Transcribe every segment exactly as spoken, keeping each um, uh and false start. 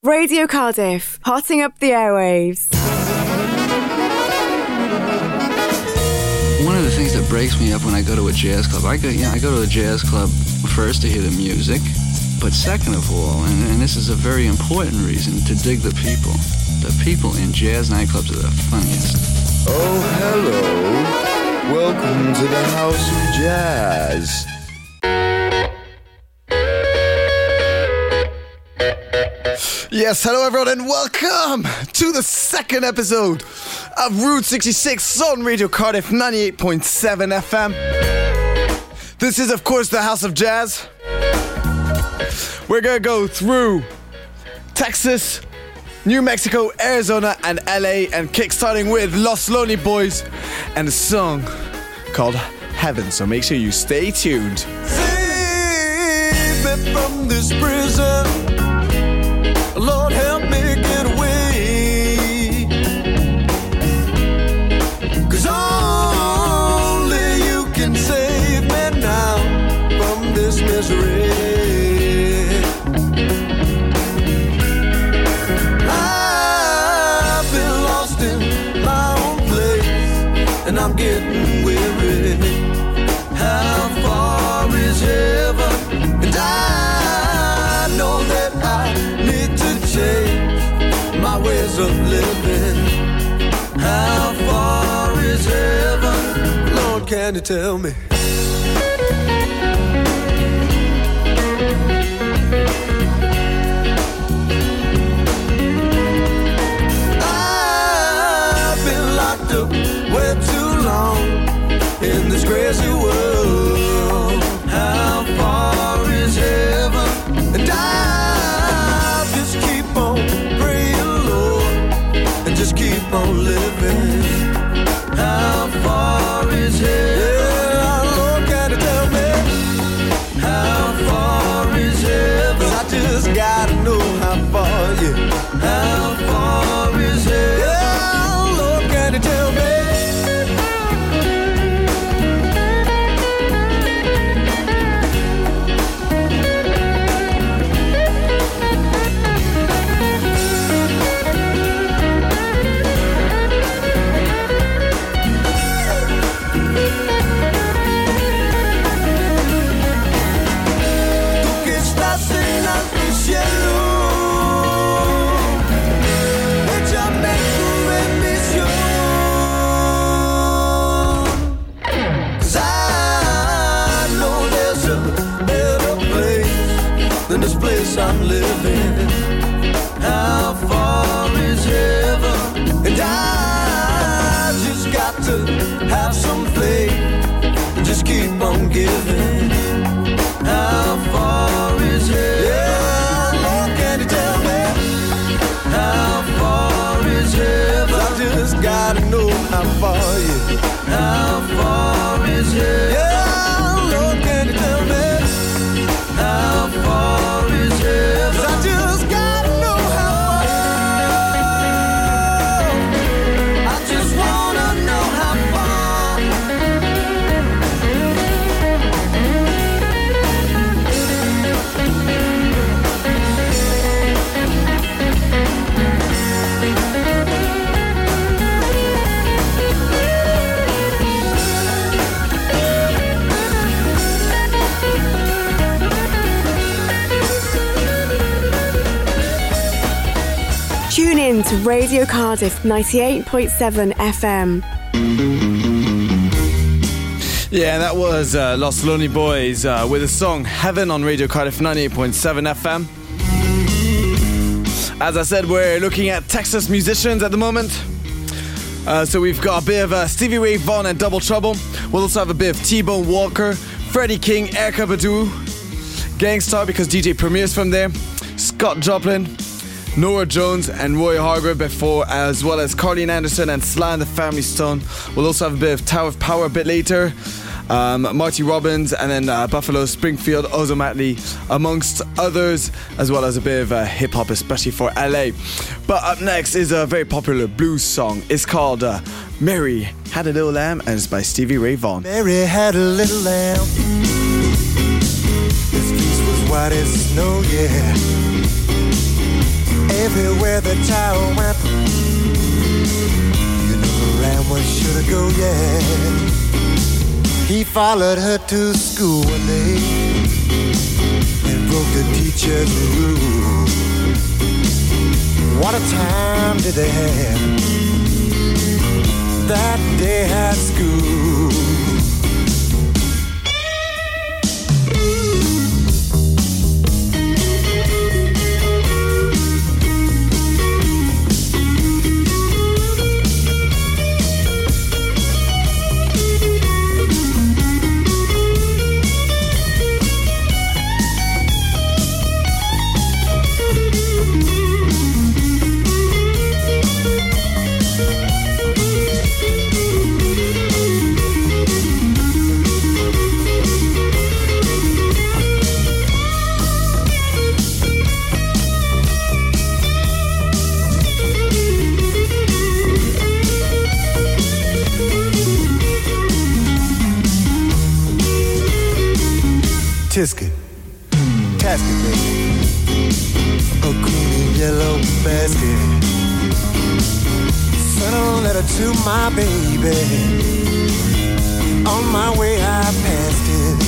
Radio Cardiff, hotting up the airwaves. One of the things that breaks me up when I go to a jazz club, I go, yeah, I go to a jazz club first to hear the music, but second of all, and, and this is a very important reason, to dig the people. The people in jazz nightclubs are the funniest. Oh, hello. Welcome to the House of Jazz. Yes, hello everyone and welcome to the second episode of Route sixty-six on Radio Cardiff ninety-eight point seven F M. This is of course the House of Jazz. We're gonna go through Texas, New Mexico, Arizona and L A, and kickstarting with Los Lonely Boys and a song called Heaven, so make sure you stay tuned. Save me from this prison, Lord, help me get away, 'cause only you can save me now from this misery. I've been lost in my own place, and I'm getting weary. How far is heaven? And I know that I need to change my ways of living. How far is heaven? Lord, can you tell me? I've been locked up way too long in this crazy world. How far is heaven? And I'll just keep on praying, Lord, and just keep on living. How far is heaven? Yeah, Lord, can you tell me? How far is heaven? 'Cause I just gotta know how far, yeah. How far is heaven? Yeah, Lord, can you tell me? I'm living. How far is heaven? And I just got to have some faith and just keep on giving. How far is heaven? Yeah, Lord, can you tell me? How far is heaven? I just gotta know how far, yeah. How far is heaven? Yeah, Lord, can you tell me? How far is heaven? 'Cause I just gotta know how far. I just wanna know how far. Tune in to Radio Cardiff ninety-eight point seven F M. Yeah, that was uh, Los Lonely Boys uh, with the song Heaven on Radio Cardiff ninety-eight point seven F M. As I said, we're looking at Texas musicians at the moment. Uh, so we've got a bit of uh, Stevie Ray Vaughan and Double Trouble. We'll also have a bit of T-Bone Walker, Freddie King, Erykah Badu, Gangstar because D J Premier's from there, Scott Joplin, Nora Jones and Roy Hargrove before, as well as Carleen Anderson and Sly and the Family Stone. We'll also have a bit of Tower of Power a bit later. Um, Marty Robbins and then uh, Buffalo Springfield, Ozzo Matley, amongst others, as well as a bit of uh, hip-hop, especially for L A. But up next is a very popular blues song. It's called uh, Mary Had a Little Lamb, and it's by Stevie Ray Vaughan. Mary had a little lamb. His fleece was white as snow, yeah. me where the child went. You know the ram was sure to go, yeah. He followed her to school one day and broke the teacher's rule. What a time did they have that day at school. Tisket, Tasket, baby, a green and yellow basket. Sent a letter to my baby. On my way I passed it.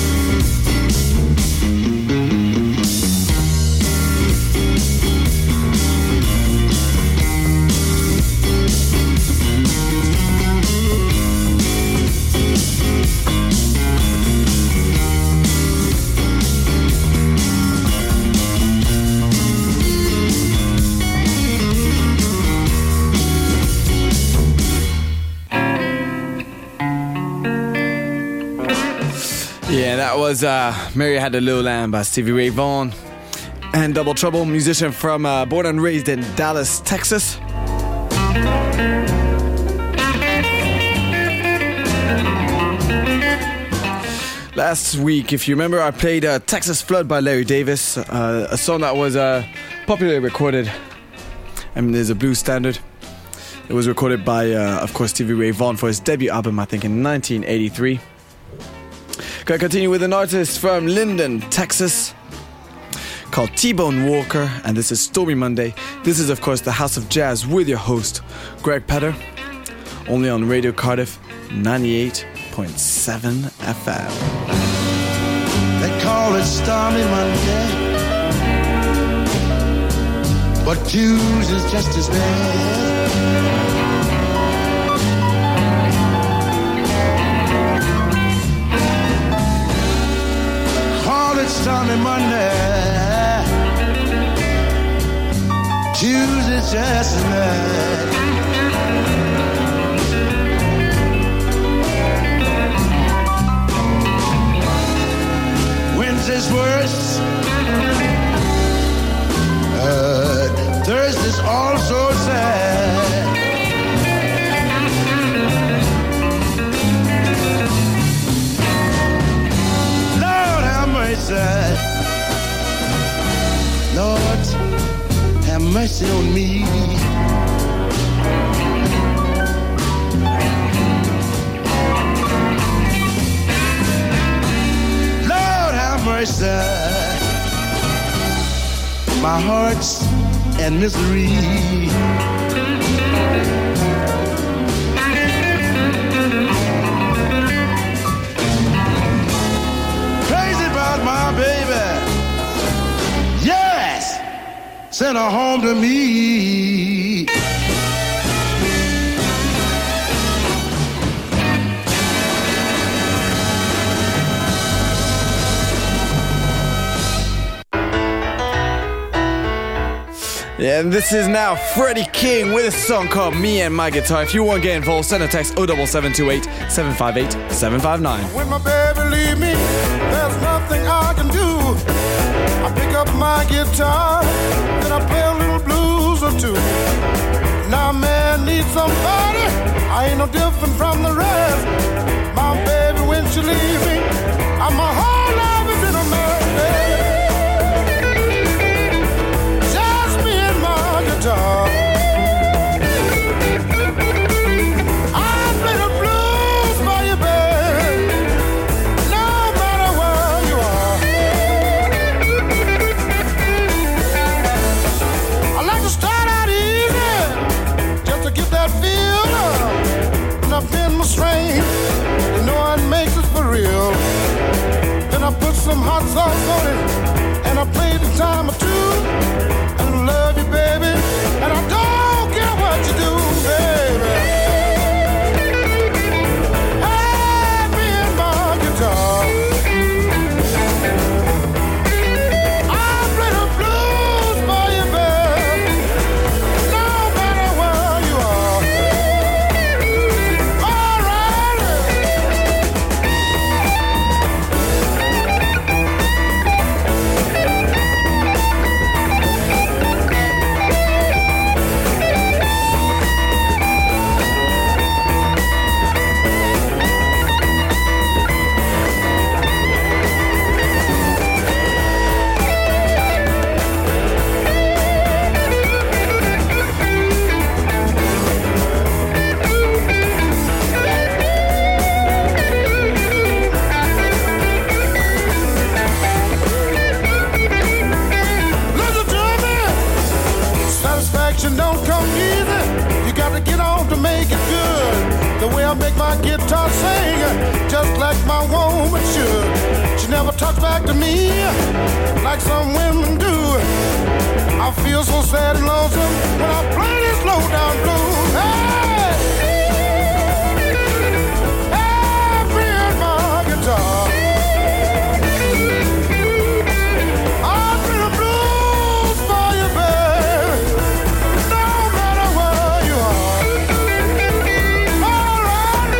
Yeah, that was uh, Mary Had a Little Lamb by Stevie Ray Vaughan. And Double Trouble, musician from uh, born and raised in Dallas, Texas. Last week, if you remember, I played uh, Texas Flood by Larry Davis, uh, a song that was uh, popularly recorded. I mean, there's a blues standard. It was recorded by, uh, of course, Stevie Ray Vaughan for his debut album, I think, in nineteen eighty-three. Gonna continue with an artist from Linden, Texas, called T-Bone Walker, and this is Stormy Monday. This is, of course, the House of Jazz with your host, Greg Petter, only on Radio Cardiff ninety-eight point seven F M. They call it Stormy Monday, but Tuesday's just as bad. Stormy Monday, Tuesday just as bad. Wednesday's worse, uh, Thursday's also sad. Lord have mercy, Lord, have mercy on me. Lord, have mercy, my heart's in misery. Crazy about my baby. Yes, send her home to me. Yeah, and this is now Freddie King with a song called Me and My Guitar. If you want to get involved, send a text oh seven seven two eight, seven five eight, seven five nine. When my baby leave me, there's nothing I can do. I pick up my guitar, then I play a little blues or two. Now man needs somebody, I ain't no different from the rest. My baby, when she leave me, I'm my whole life has been a mess. Just me and my guitar. I play the blues for you, babe, no matter where you are. I like to start some hot sauce on it, and I played the time or two. I love you, baby, and I don't care what you do, baby. Hand me in my guitar. I'll play the blues for you, baby, no matter where you are. All right. Listen to me. Satisfaction don't come easy. You got to get on to make it good. The way I make my guitar sing, just like my woman should. She never talks back to me like some women do. I feel so sad and lonesome when I play this low down blues. Hey, hey, bring my guitar. I'll play the blues for you, baby, no matter where you are. All right.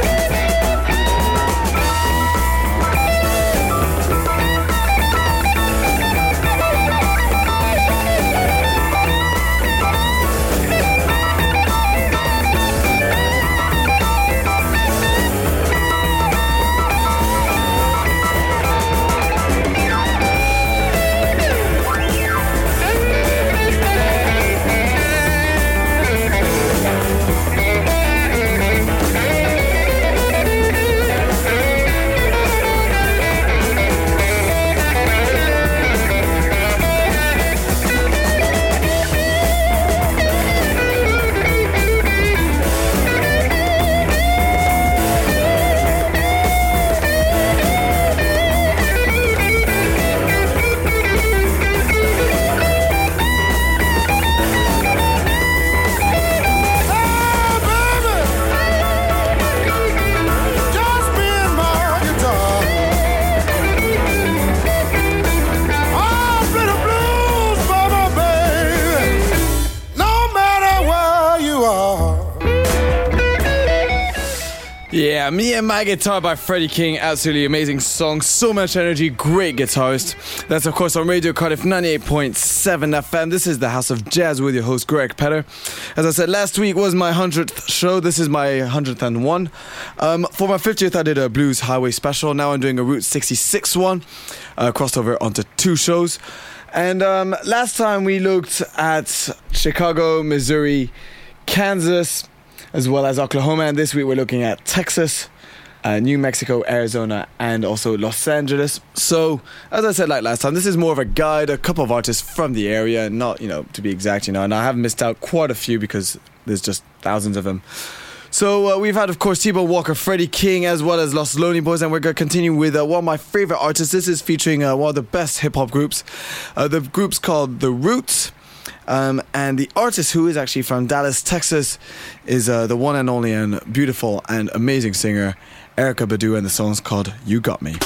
Yeah, Me and My Guitar by Freddie King. Absolutely amazing song. So much energy. Great guitarist. That's, of course, on Radio Cardiff ninety-eight point seven F M. This is the House of Jazz with your host, Greg Petter. As I said, last week was my hundredth show. This is my one hundredth and one. Um, for my fiftieth, I did a Blues Highway special. Now I'm doing a Route sixty-six one. Uh, crossed over onto two shows. And um, last time we looked at Chicago, Missouri, Kansas, as well as Oklahoma, and this week we're looking at Texas, uh, New Mexico, Arizona, and also Los Angeles. So, as I said like last time, this is more of a guide, a couple of artists from the area, not, you know, to be exact, you know, and I have missed out quite a few because there's just thousands of them. So uh, we've had, of course, T-Bone Walker, Freddie King, as well as Los Lonely Boys, and we're going to continue with uh, one of my favorite artists. This is featuring uh, one of the best hip-hop groups. Uh, the group's called The Roots. Um, and the artist, who is actually from Dallas, Texas, is uh, the one and only and beautiful and amazing singer, Erykah Badu, and the song's called You Got Me.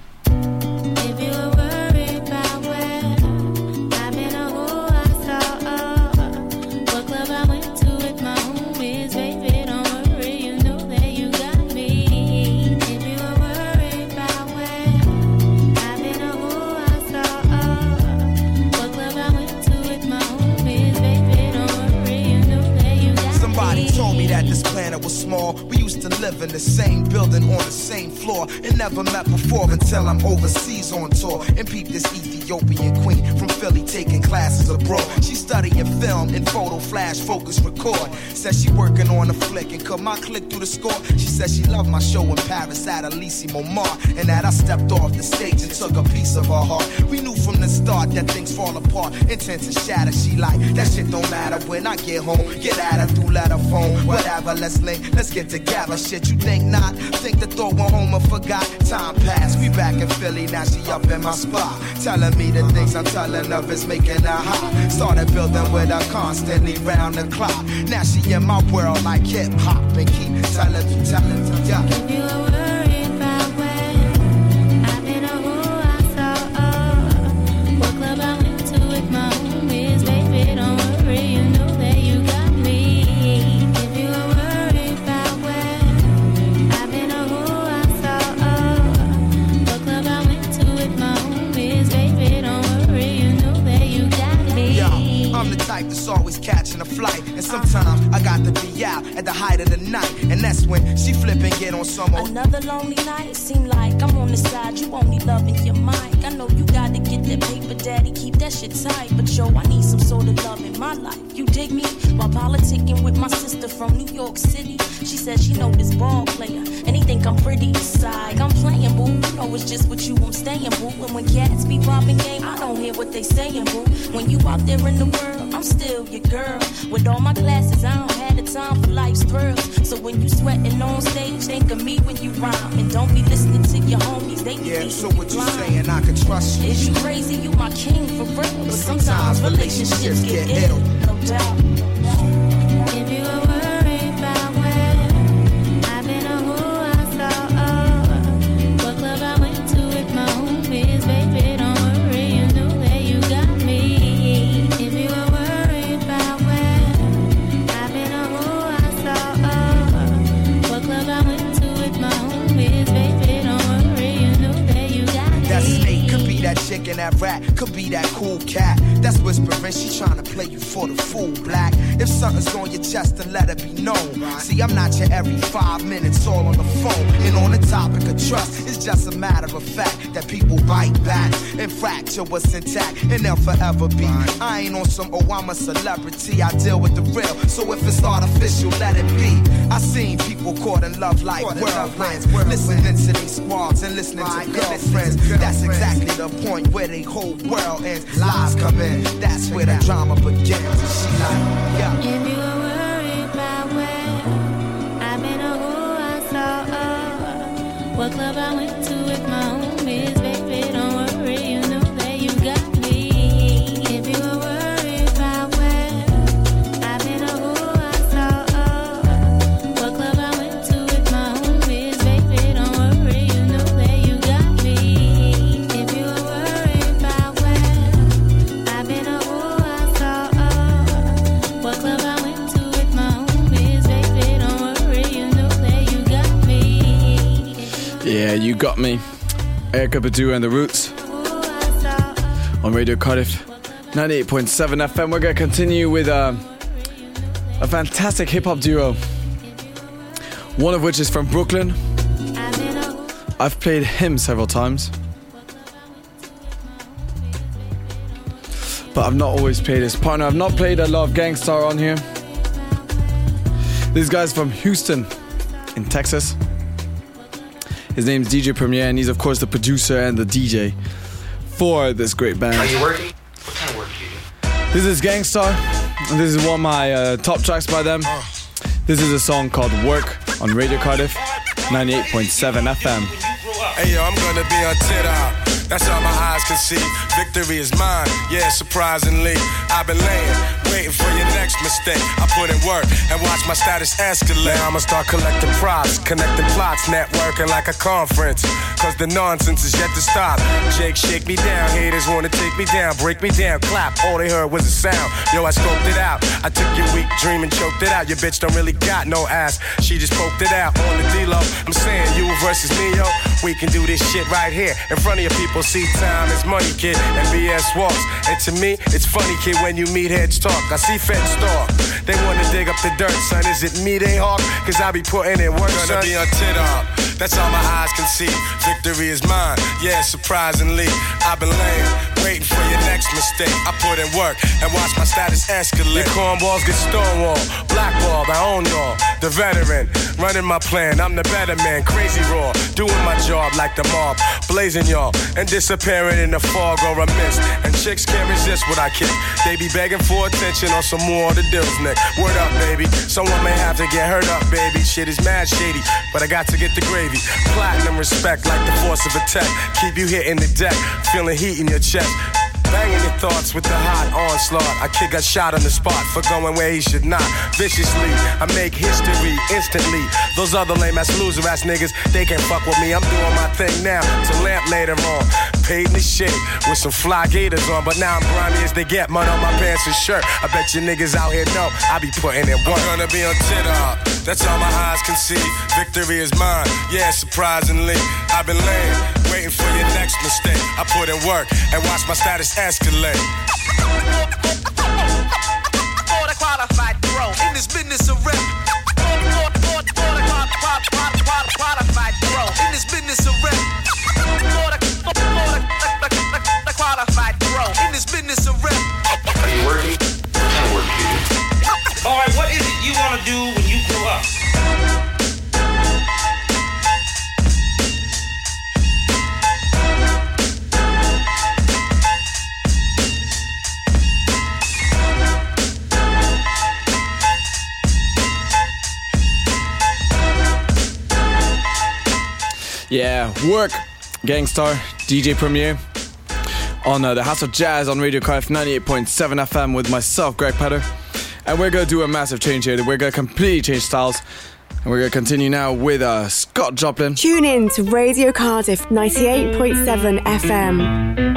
Was small. We used to live in the same building on the same floor and never met before until I'm overseas on tour and peep this Ethiopian Ethiopian queen from Philly taking classes abroad. She studying film and photo flash focus record. Said she working on a flick and cut my click through the score. She said she loved my show in Paris at Elysée Montmartre, and that I stepped off the stage and took a piece of her heart. We knew from the start that things fall apart, intent to shatter. She like, that shit don't matter when I get home. Get at her through letter phone, whatever, let's link, let's get together. Shit, you think not? Think the thought went home and forgot. Time passed, we back in Philly, now she up in my spot, telling me the things I'm telling her is making her hot. Started building with her constantly round the clock. Now she in my world like hip hop and keep telling me, telling me, yeah. If you were worried about where I've been or who I saw, oh, what club I went to with my homies, baby, don't worry, you know that you got me. If you were worried about where I've been or who I saw, oh, what club I went to with my homies, baby, don't worry, you know that you got me. Yo, I'm the type that's always catching a flight, and sometimes I got to be out at the height of the night, and that's when she flip and get on some old. Another lonely night, seem like I'm on the side, you only loving your mic. I know you gotta get that paper, daddy, keep that shit tight, but yo, I need some sort of love in my life. You dig me? While politicking with my sister from New York City, she said she know this ball player, and he think I'm pretty inside. I'm playing, boo, you know it's just with you I'm staying, boo. And when cats be popping game, I don't hear what they saying, boo. When you out there in the world, I'm still your girl. With all my classes, I don't have the time for life's thrills. So when you sweating on stage, think of me when you rhyme, and don't be listening to your homies. They be yeah. So what you saying? I can trust you. Is you crazy? You my king for real. But sometimes relationships get ill, no doubt. If you were worried about where I've been or who I saw, oh, what club I went to with my homies, baby, don't worry, you know that you got me. If you were worried about where I've been or who I saw, oh, what club I went to with my homies, baby, don't worry, you know that you got me. That snake could be that chick and that rat, could be that cool cat that's whispering, she tryna play you for the fool, black. If something's on your chest, then let it be known. See, I'm not your every five minutes all on the phone. And on the topic of trust, it's just a matter of fact that people bite back and fracture what's intact, and they'll forever be. I ain't on some, oh, I'm a celebrity, I deal with the real. So if it's artificial, let it be. I seen people caught in love like whirlwinds, listening to these squads and listening to girlfriends. That's exactly the point where the whole world ends. Lies come in, that's where the drama begins. And she like, yeah. If you were worried about where I've been or who I saw, oh, what club I went to with my homies, baby, don't worry, you know that you got me. If you were worried about where I've been or who I saw, oh, what club I went to with my homies, baby, don't worry, you know that you got me. If you were worried about where I've been or who I saw, oh, what club I went to with my homies, baby, don't worry, you know that you got me. Yeah, you got me. Erykah Badu and The Roots on Radio Cardiff ninety-eight point seven F M. We're going to continue with uh, a fantastic hip-hop duo, one of which is from Brooklyn. I've played him several times, but I've not always played his partner. I've not played a lot of Gang Starr on here. This guy's from Houston in Texas. His name's D J Premier, and he's of course the producer and the D J for this great band. Are you working? What kind of work do you do? This is Gang Starr, and this is one of my uh, top tracks by them. This is a song called Work on Radio Cardiff ninety-eight point seven F M. Hey yo, I'm gonna be on Twitter. That's all my eyes can see. Victory is mine, yeah, surprisingly. I've been laying, waiting for your next mistake. I put in work and watch my status escalate. Now I'ma start collecting props, connecting plots, networking like a conference. Cause the nonsense is yet to stop. Jake, shake me down, haters wanna take me down, break me down, clap. All they heard was a sound. Yo, I scoped it out. I took your weak dream and choked it out. Your bitch don't really got no ass. She just poked it out on the D-Lo. I'm saying you versus me, yo. We can do this shit right here in front of your people. See, time is money, kid, and B S walks. And to me, it's funny, kid, when you meet heads talk. I see feds stalk. They wanna dig up the dirt, son. Is it me they hawk? Cause I be putting in work, son. Gonna be on tit up. That's all my eyes can see. Victory is mine, yeah, surprisingly. I've been laying, waiting for your next mistake. I put in work and watch my status escalate. Your cornballs get stonewalled, blackballed, I own y'all. The veteran, running my plan, I'm the better man. Crazy raw, doing my job like the mob. Blazing y'all and disappearing in the fog or a mist. And chicks can't resist what I kick. They be begging for attention on some more of the deals, Nick. Word up, baby. Someone may have to get hurt up, baby. Shit is mad shady, but I got to get the gravy. Platinum respect like the force of a tech. Keep you hitting the deck, feeling heat in your chest. Banging your thoughts with the hot onslaught. I kick a shot on the spot for going where he should not. Viciously, I make history instantly. Those other lame ass loser ass niggas, they can't fuck with me. I'm doing my thing now to lamp later on. Paid in the shade with some fly gators on, but now I'm grimy as they get. Mud on my pants and shirt. I bet you niggas out here know I be putting in work. I'm gonna be on Twitter. That's all my eyes can see. Victory is mine. Yeah, surprisingly, I've been laying, waiting for your next mistake. I put in work and watch my status escalate. For the qualified pro in this business of rap. For the qualified pro in this business of rap. For the qualified pro in this business of rap. Are you working? What kind of work do you do? All right, what is it you want to do when you grow up? Yeah, work. Gangstar, D J Premier. On uh, the House of Jazz on Radio Cardiff ninety-eight point seven F M with myself, Greg Petter. And we're going to do a massive change here. We're going to completely change styles. And we're going to continue now with uh, Scott Joplin. Tune in to Radio Cardiff ninety-eight point seven F M.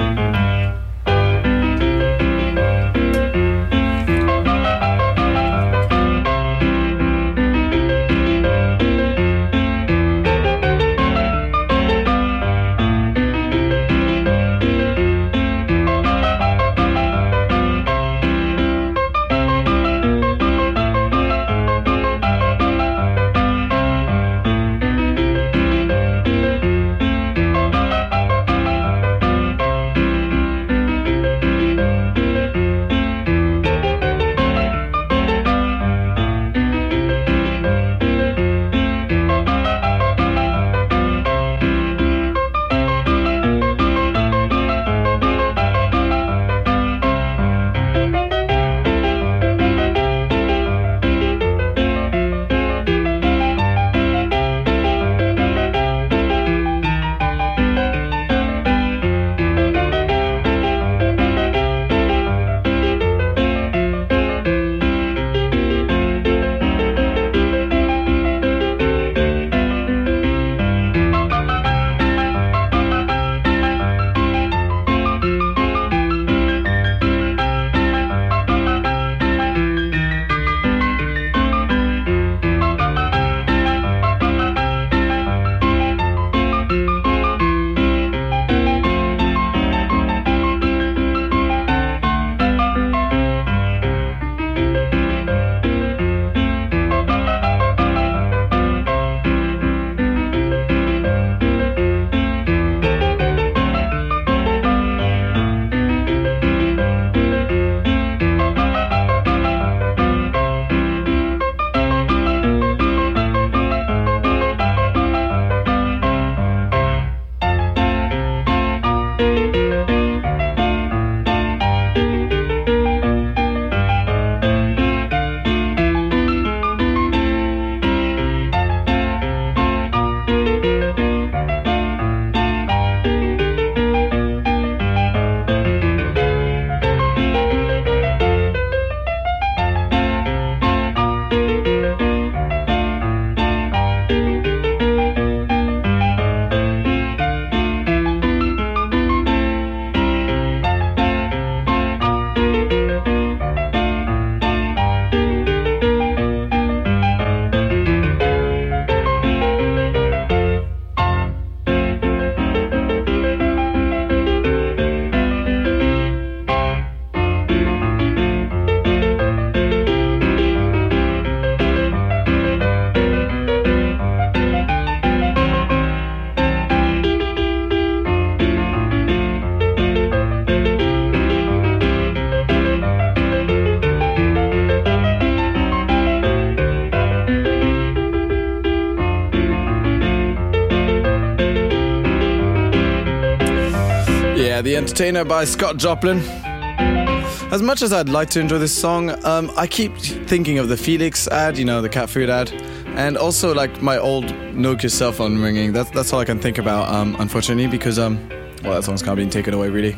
Entertainer by Scott Joplin. As much as I'd like to enjoy this song, um, I keep thinking of the Felix ad, you know, the cat food ad, and also like my old Nokia cell phone ringing. That's that's all I can think about, um, unfortunately, because um, well, that song's kind of been taken away, really.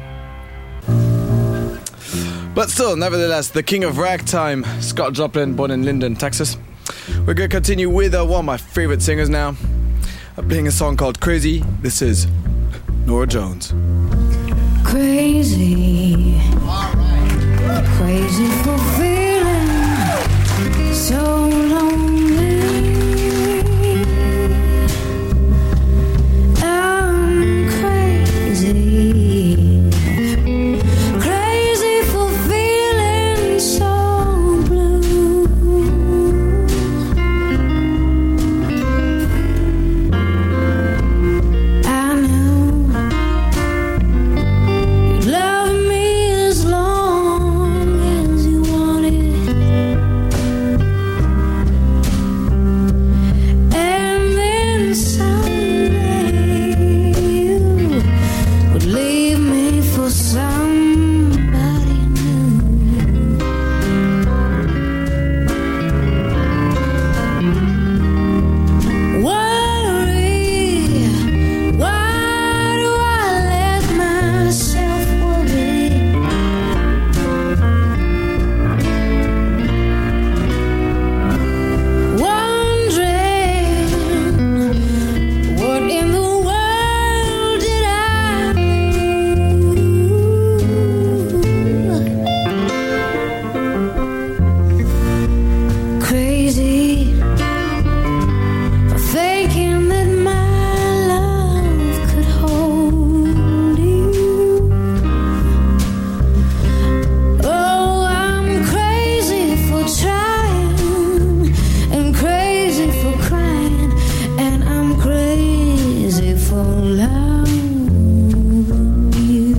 But still, nevertheless, the king of ragtime, Scott Joplin, born in Linden, Texas. We're gonna continue with uh, one of my favorite singers now. I'm playing a song called Crazy. This is Norah Jones. Crazy, crazy for feeling so lonely. I'm crazy, crazy for feeling so blue. I know you love me as long as you want it, and then someday you would leave me for somebody new. Worry, why do I let myself worry? Wondering, what in the world did I do? Crazy for thinking that my love could hold you. Oh, I'm crazy for trying, and crazy for crying, and I'm crazy for loving you.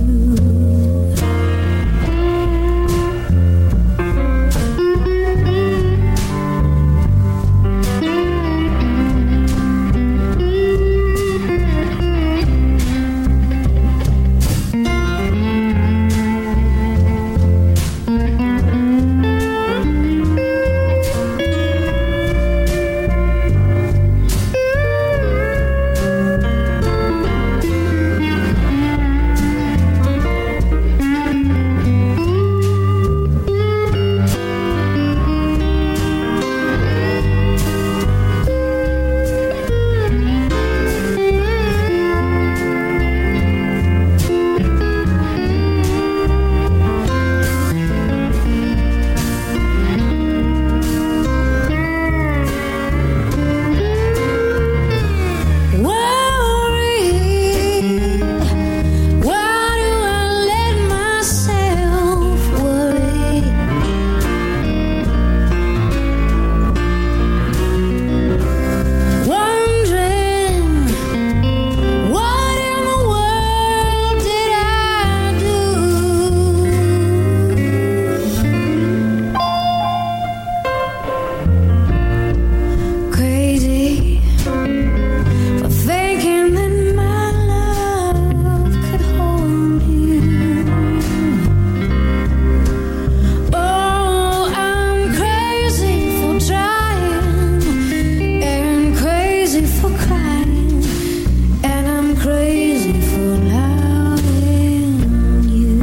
Worry, why do I let myself worry? Wondering, what in the world did I do? Crazy for thinking that my love could hold you. Oh, I'm crazy for trying, and crazy for crying, and I'm crazy for loving you.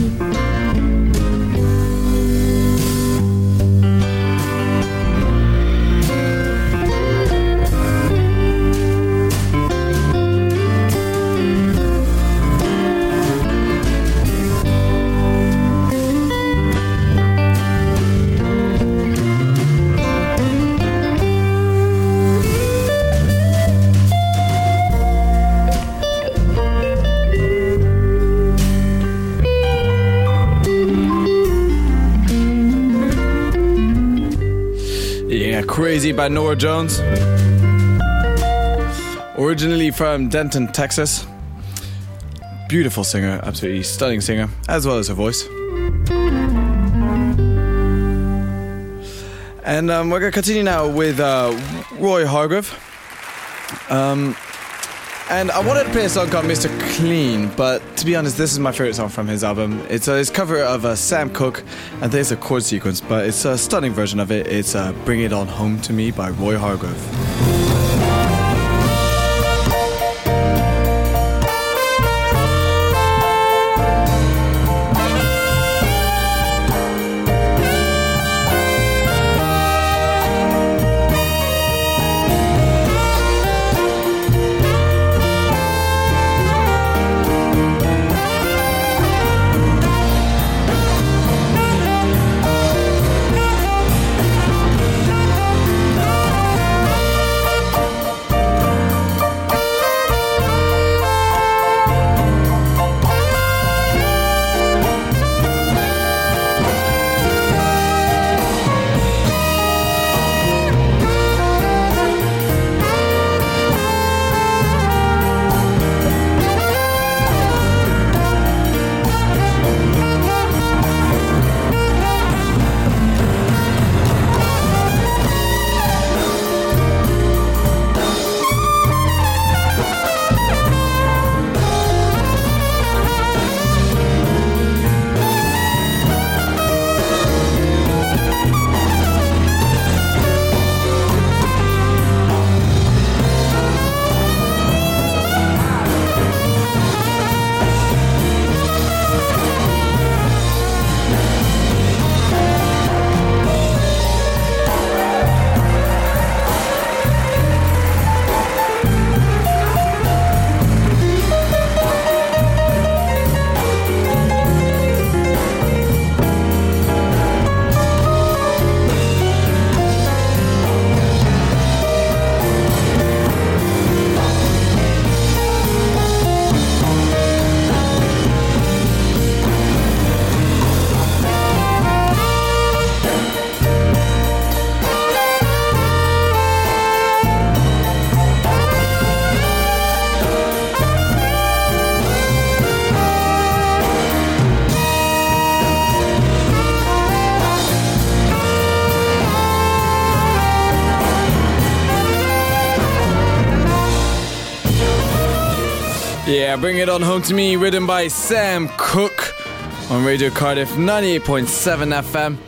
Yeah, Crazy by Norah Jones. Originally from Denton, Texas. Beautiful singer, absolutely stunning singer, as well as her voice. And um, we're going to continue now with uh, Roy Hargrove. Um, And I wanted to play a song called Mister Clean, but to be honest, this is my favorite song from his album. It's uh, his cover of uh, Sam Cooke, and there's a chord sequence, but it's a stunning version of it. It's uh, Bring It On Home to Me by Roy Hargrove. Yeah, Bring It On Home to Me, written by Sam Cooke on Radio Cardiff ninety-eight point seven F M.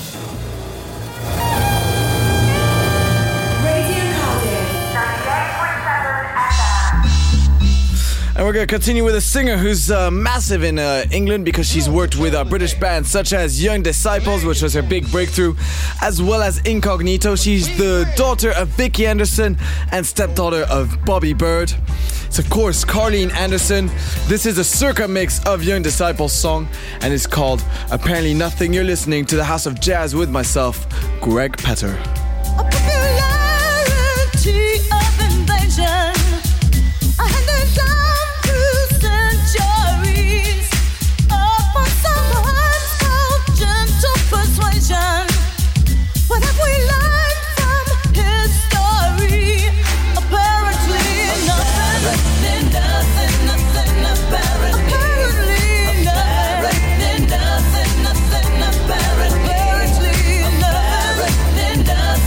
And we're going to continue with a singer who's uh, massive in uh, England because she's worked with uh, British bands such as Young Disciples, which was her big breakthrough, as well as Incognito. She's the daughter of Vicky Anderson and stepdaughter of Bobby Bird. It's of course Carleen Anderson. This is a circa mix of Young Disciples song and it's called Apparently Nothing. You're listening to the House of Jazz with myself, Greg Petter. A popularity of invasion. I handed down through centuries upon someone's called gentle persuasion. What have we learned from history? Apparently nothing. Nothing, nothing, apparently. Apparently nothing. Nothing, nothing, apparently. Apparently nothing.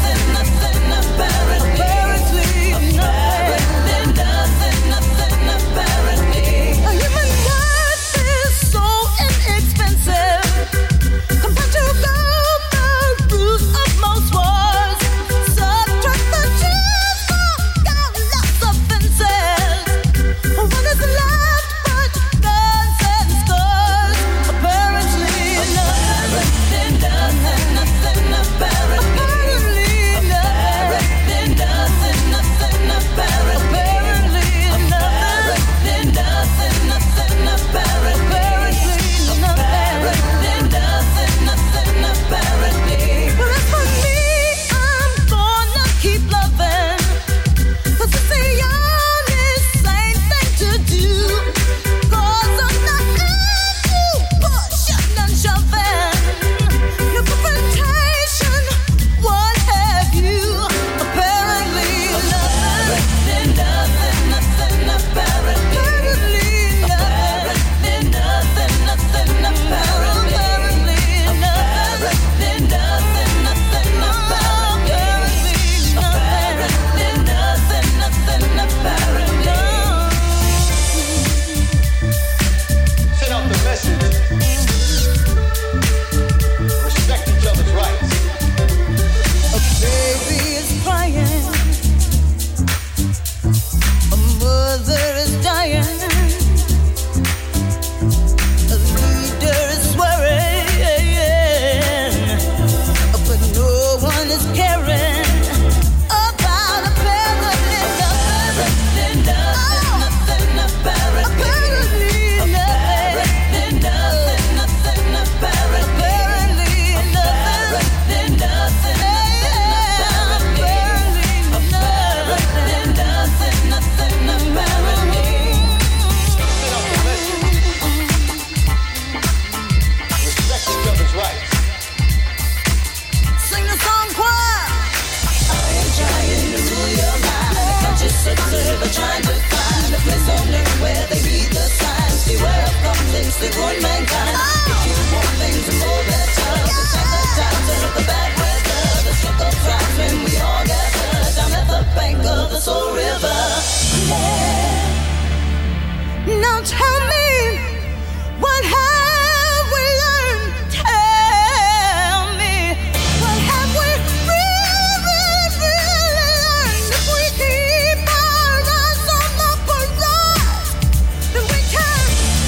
things to good mankind. If you want things to go better, this ain't the time to look the bad weather. The slip of tracks when we all gather down at the bank of the Soul River. Yeah. Now tell me, what have we learned? Tell me, what have we really, really learned? If we keep our eyes on the prize, then we can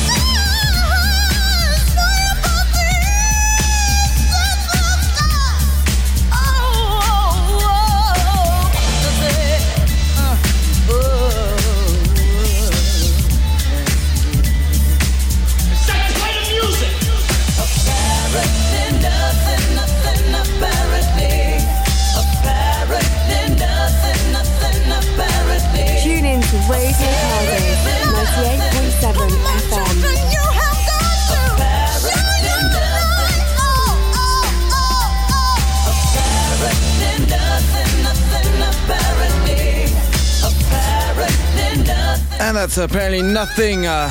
fly above the east and the sky. Oh, oh, oh, that's it. Uh, oh. Tune in to Radio Cardiff ninety-eight point seven F M. And that's apparently nothing. Uh,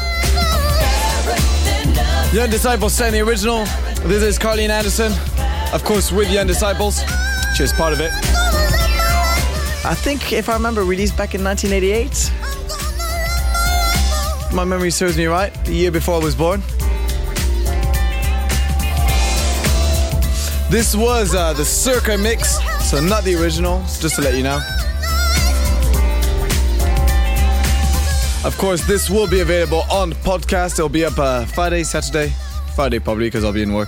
Young Disciples sang the original. This is Carleen Anderson, of course, with Young Disciples. She was part of it. I think, if I remember, released back in nineteen eighty-eight. My memory serves me right, the year before I was born. This was uh, the Circa mix, so not the original, just to let you know. Of course, this will be available on podcast. It'll be up uh, Friday, Saturday. Friday probably, because I'll be in work.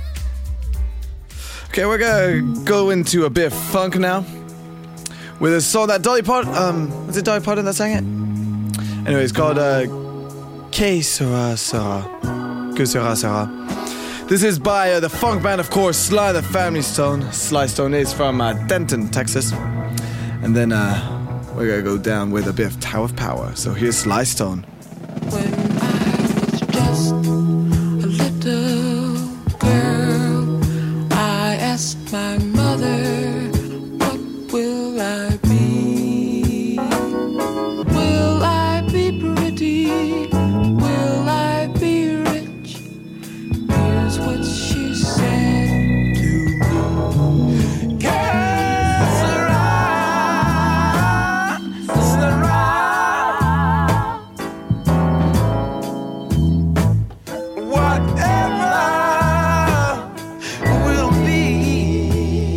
Okay, we're gonna go into a bit of funk now. With a song that Dolly Parton, um, was it Dolly Parton that sang it? Anyway, it's called uh, Que Sera Sera. Que Sera Sera. This is by uh, the funk band, of course, Sly the Family Stone. Sly Stone is from uh, Denton, Texas. And then uh, we're gonna go down with a bit of Tower of Power. So here's Sly Stone. When I was just a little girl, I asked my mother, what will I be? Will I be pretty? Will I be rich? Here's what she said to me. Que sera, sera. Whatever will be.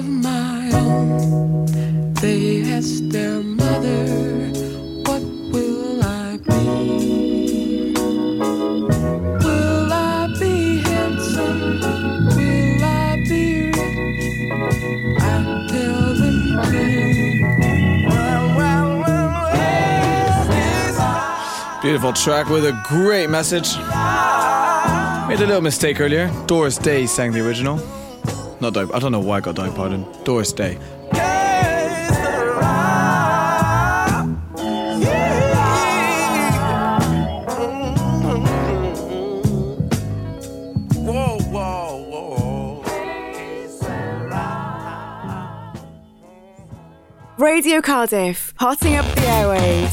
of my own. They asked their mother, what will I be? Will I be handsome? Will I be rich? I tell them clearly. Well, well, well, well. Beautiful track with a great message. Made a little mistake earlier. Doris Day sang the original. Not Di- I don't know why I got Dolly Parton. Doris Day. Whoa, whoa, whoa. Radio Cardiff, hotting up the airwaves.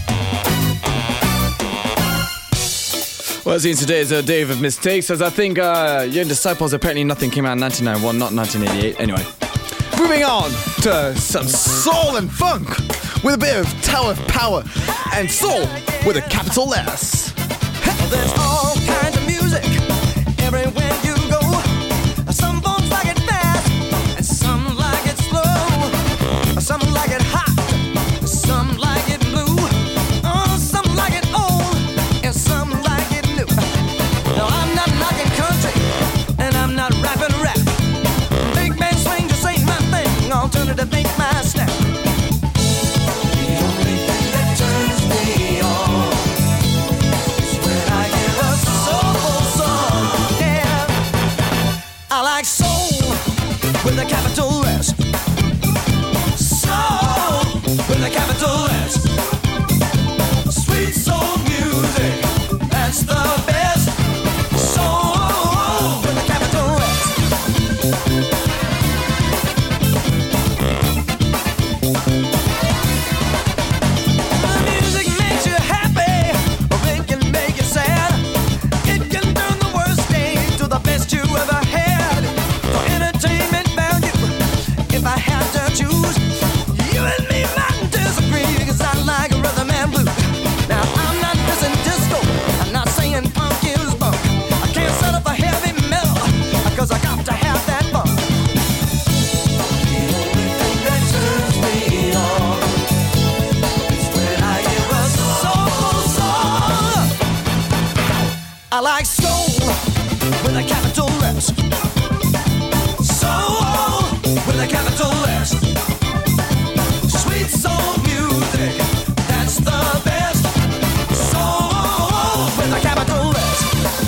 Well, it seems today is a day of mistakes, as I think uh, Young Disciples, apparently nothing came out in nineteen ninety-one, not nineteen eighty-eight. Anyway, moving on to some soul and funk with a bit of Tower of Power and soul with a capital S. There's all kinds of music everywhere you go. Some folks like it fast, and some like it slow. Some like it hot, some like it blue. Oh, some like it old, and some like it new. Now I'm not knocking country, and I'm not rapping rap. Big band swing just ain't my thing. Alternative ain't my step. The only thing that turns me on is when I hear a soulful song. Yeah, I like soul with a capital S. Soul with a capital S. Sweet soul music, that's the best. Soul with a capital S. The music makes you happy, or it can make you sad. It can turn the worst day to the best you ever had. For entertainment value, if I had to choose, you and me might disagree, because I like rhythm and blues. Now I'm not dissing disco, I'm not saying punk is bunk. I can't set up a heavy metal, because I got to have that funk. The only thing that turns me on is when I hear a soulful song. I like soul with a capital S. Soul with a capital S. Sweet soul music, that's the best. Soul with a capital S.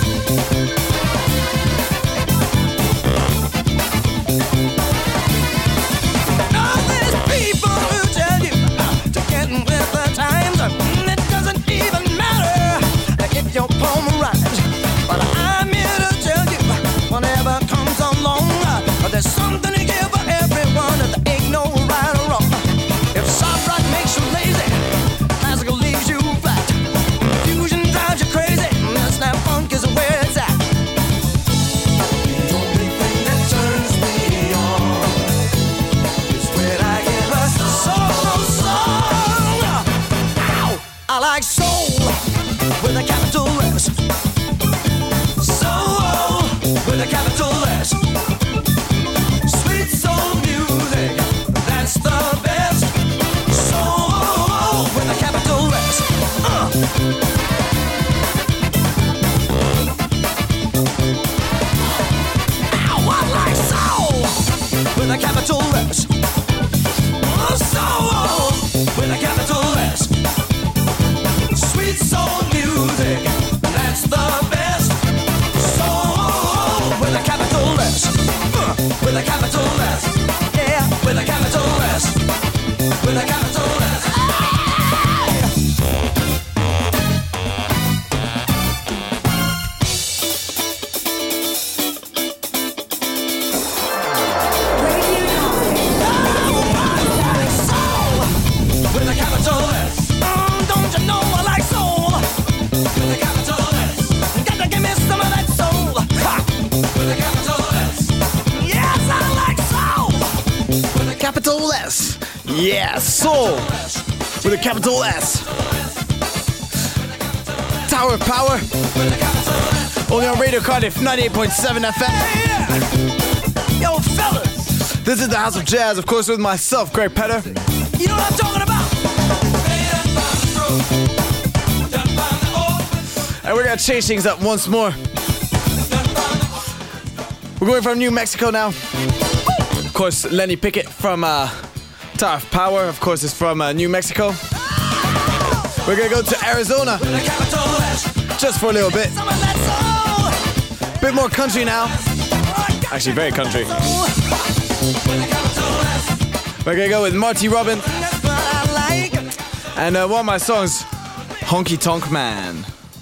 Now there's people who tell you to get with the times. It doesn't even matter if your poem rhymes. But I'm here to tell you, whatever comes along, there's something to give for everyone. There ain't no right or wrong. If soft rock makes you lazy, classical leaves you flat, fusion drives you crazy, and snap funk is where it's at. The only thing that turns me on is when I hear a soul song. Ow! I like soul with a capital S. Soul with a capital S. Sweet soul music, that's the best. Soul with a capital S. Uh. Ow, I like soul with a capital S. Oh, soul with a capital S. Sweet soul music, that's the best. Soul with a capital S. Uh, with a capital S. Yeah, with a capital S. With a capital S. Soul with a capital S. Oh, don't you know I like soul with a capital S? Got to give me some of that soul. Ha! With a capital S. Yes, I like soul with a Capital S. Yeah, soul with a capital S. Tower of Power. Only on Radio Cardiff ninety-eight point seven F M. Yo, fellas. This is the House of Jazz, of course, with myself, Greg Petter. You know what I'm talking about? And we're gonna change things up once more. We're going from New Mexico now. Of course, Lenny Pickett from uh, Tower of Power, of course, is from uh, New Mexico. We're gonna go to Arizona just for a little bit. Bit more country now. Actually, very country. We're gonna go with Marty Robbins. And uh, one of my songs, Honky Tonk Man.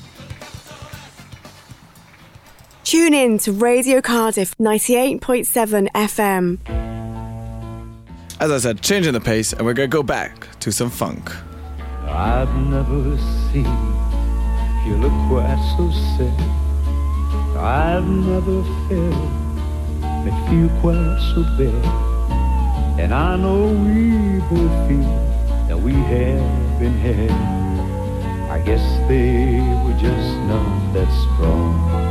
Tune in to Radio Cardiff ninety-eight point seven F M. As I said, changing the pace, and we're gonna go back to some funk. I've never seen you look quite so sad. I've never felt me feel quite so bad. And I know we both feel that we have been had. I guess they were just not that strong.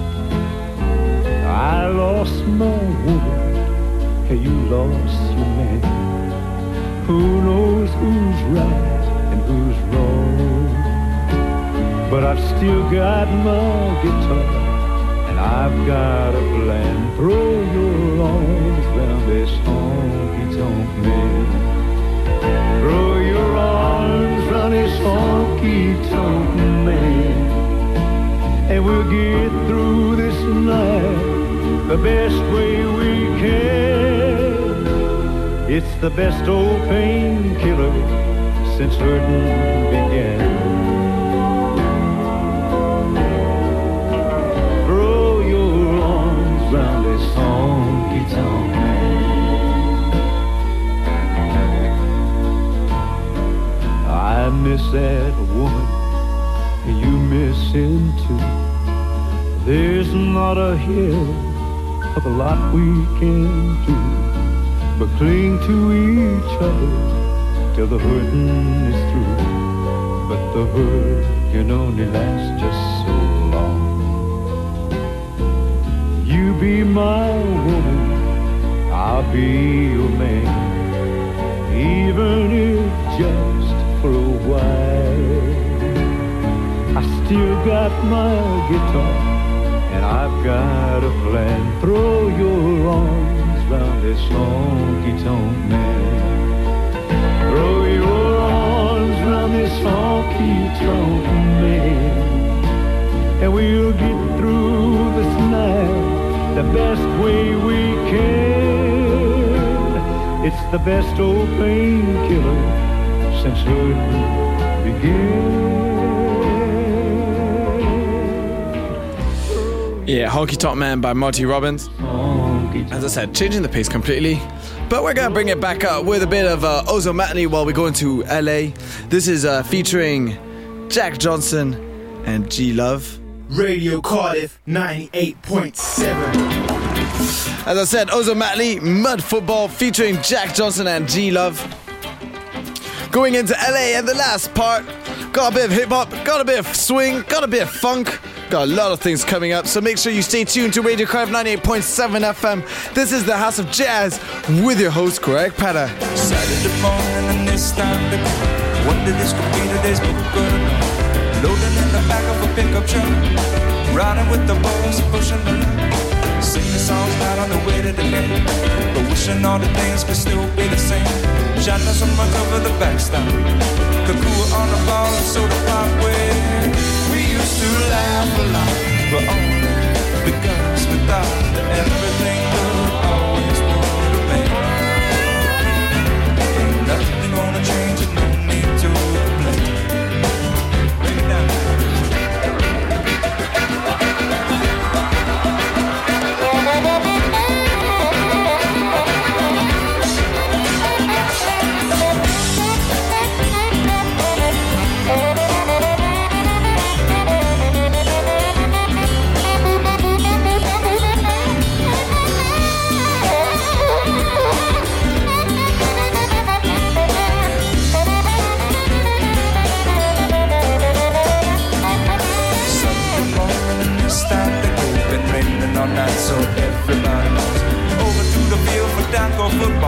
I lost my woman, hey, you lost your man. Who knows who's right and who's wrong? But I've still got my guitar, and I've got a plan. Throw your arms round this honky-tonk man. Throw your arms round this honky-tonk man, and we'll get through this night the best way we can. It's the best old painkiller since hurting began. Throw your arms round this honky-tonk man. I miss that woman, you miss him too. There's not a hill of a lot we can do, but cling to each other till the hurting is through. But the hurt can only last just so long. You be my woman, I'll be your man, even if just for a while. I still got my guitar, and I've got a plan. Throw your arms round this honky-tonk man. Throw your arms round this honky-tonk man, and we'll get through this night the best way we can. It's the best old painkiller since hurting began. Yeah, Honky Tonk Man by Marty Robbins. As I said, changing the pace completely. But we're going to bring it back up with a bit of uh, Ozomatli while we go into L A. This is uh, featuring Jack Johnson and G Love. Radio Cardiff ninety-eight point seven. As I said, Ozomatli, Mud Football featuring Jack Johnson and G Love. Going into L A and the last part. Got a bit of hip hop, got a bit of swing, got a bit of funk. Got a lot of things coming up, so make sure you stay tuned to Radio Cardiff ninety-eight point seven F M. This is the House of Jazz with your host, Greg Petter. Saturday morning and this time to go. Wonder this could be today's book or no. Loading in the back of a pickup truck, riding with the boys and pushing the luck. Singing songs out on the way to the game, but wishing all the things could still be the same. Shining some runs over the backstop, Kakua on the ball and soda pop way. To laugh a lot, but only because we thought everything would always would remain. Ain't nothing gonna change it, no need to complain. Bring it down.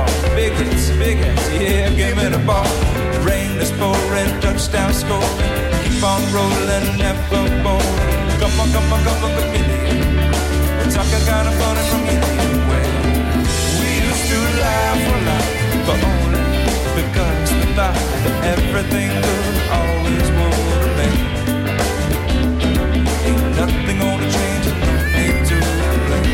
ball. Big hits, big hits, yeah, give me the ball. Rain is pouring, touchdown score. Keep on rolling, never bored. Come on, come on, come on, chameleon. We're talking kind of funny from anywhere. We used to laugh a lot, but only because we thought that everything good always would remain. Ain't nothing gonna change, and no need to complain.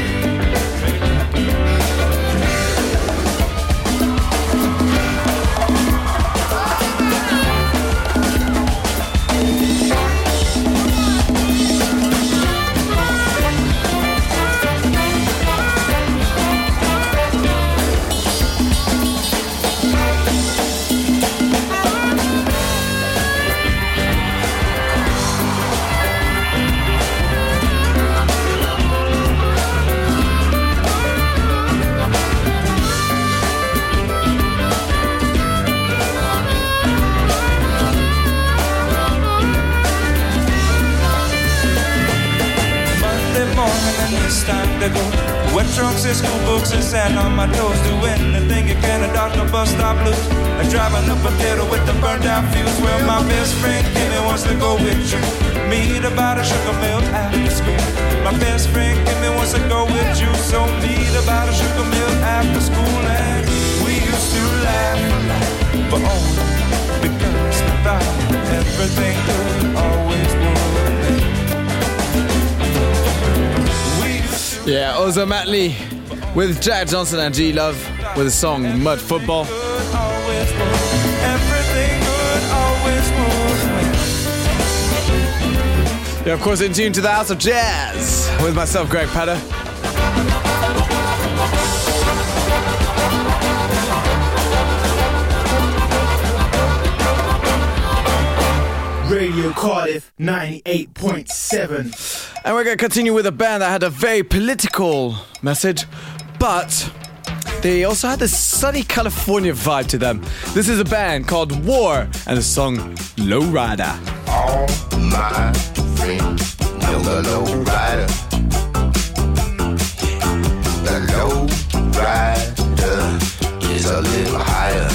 Time to go. Wet trunks and school books and sand on my toes. Do anything you can to dodge the bus stop blues. I'm driving up a theater with the burned out fuse. Well, my best friend Kimmy wants to go with you. Meet about a sugar milk after school. My best friend Kimmy wants to go with you. So meet about a sugar milk after school. And we used to laugh a lot, but only because we thought everything good always would be. Yeah, Ozzy Matley with Jack Johnson and G-Love with the song Mud Football. You're of course in tune to the House of Jazz with myself, Greg Patter. Radio Cardiff ninety-eight point seven. And we're going to continue with a band that had a very political message, but they also had this sunny California vibe to them. This is a band called War and the song Lowrider. All my friends know the lowrider. The lowrider is a little higher.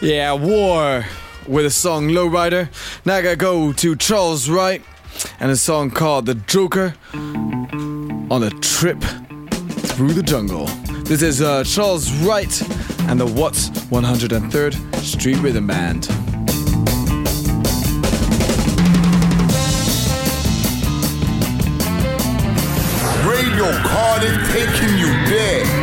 Yeah, War with a song Lowrider. Now I gotta go to Charles Wright and a song called The Joker on a Trip Through the Jungle. This is uh, Charles Wright and the Watts one hundred third Street Rhythm Band. Radio Cardiff taking you there.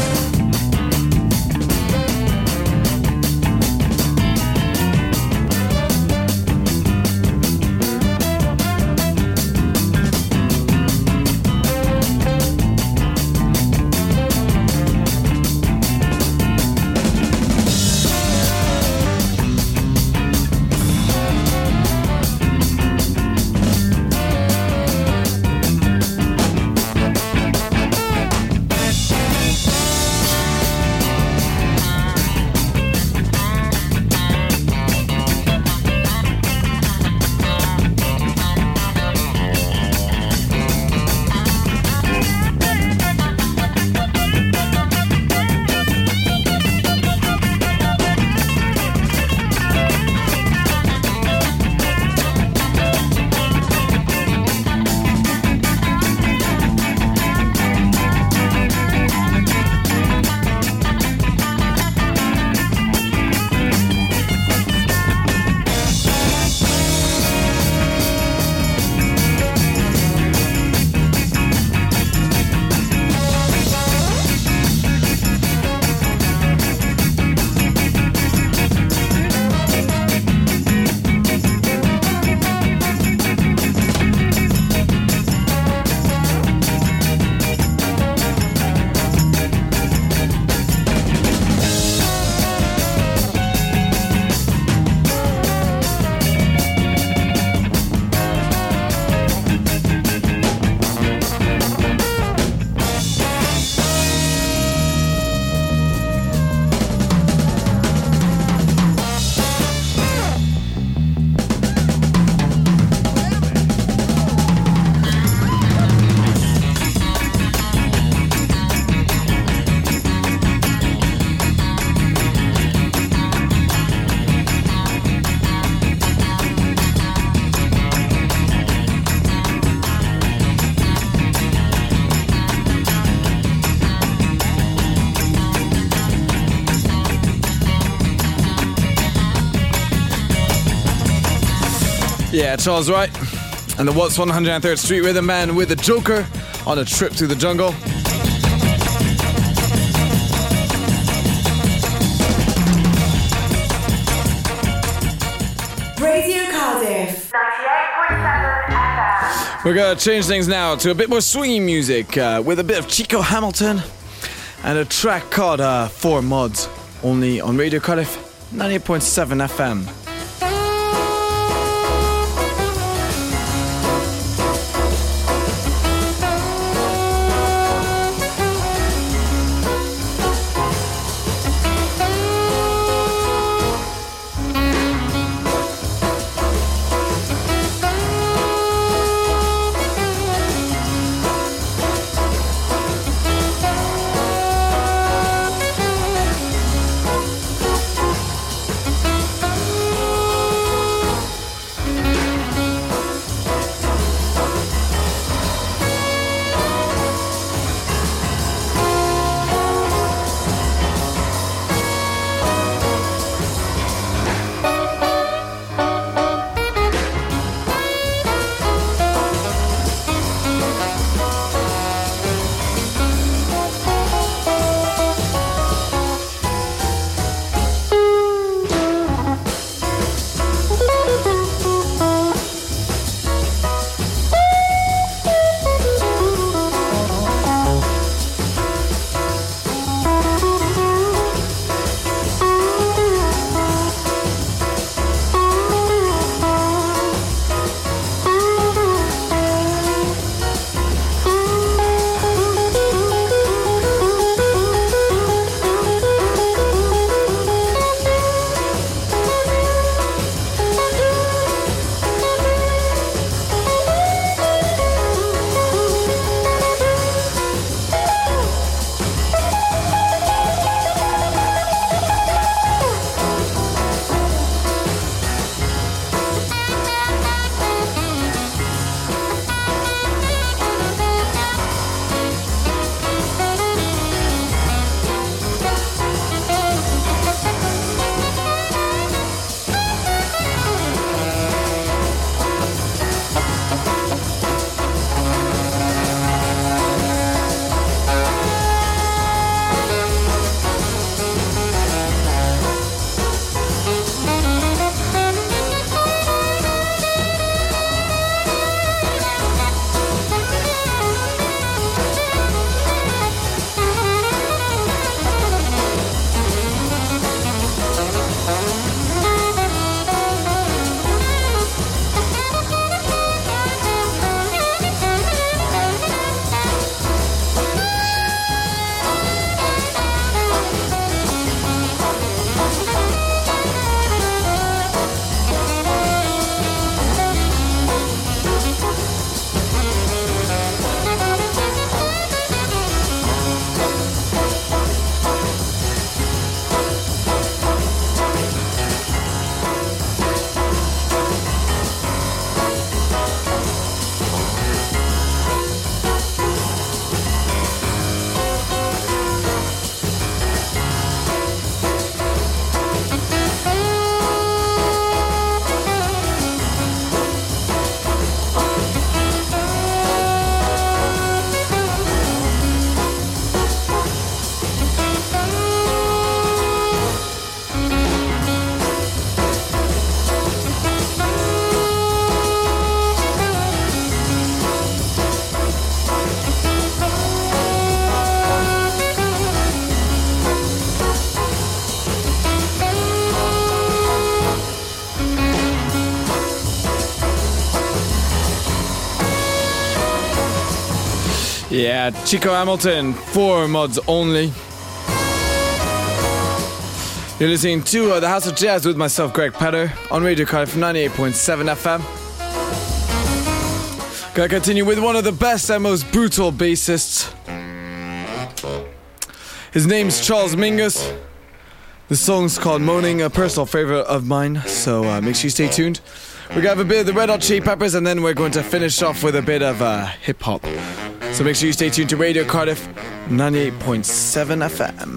Yeah, Charles Wright and the Watts one hundred third Street Rhythm Band with the Joker on a Trip Through the Jungle. Radio Cardiff, ninety-eight point seven F M. We're gonna change things now to a bit more swingy music uh, with a bit of Chico Hamilton and a track called uh, Four Mods, only on Radio Cardiff, ninety-eight point seven F M. Yeah, Chico Hamilton, four mods only. You're listening to uh, The House of Jazz with myself, Greg Petter, on Radio Cardiff ninety-eight point seven F M. Gonna continue with one of the best and most brutal bassists. His name's Charles Mingus. The song's called Moaning, a personal favorite of mine, so uh, make sure you stay tuned. We're gonna have a bit of the Red Hot Chili Peppers, and then we're going to finish off with a bit of uh, hip-hop. So make sure you stay tuned to Radio Cardiff ninety-eight point seven F M.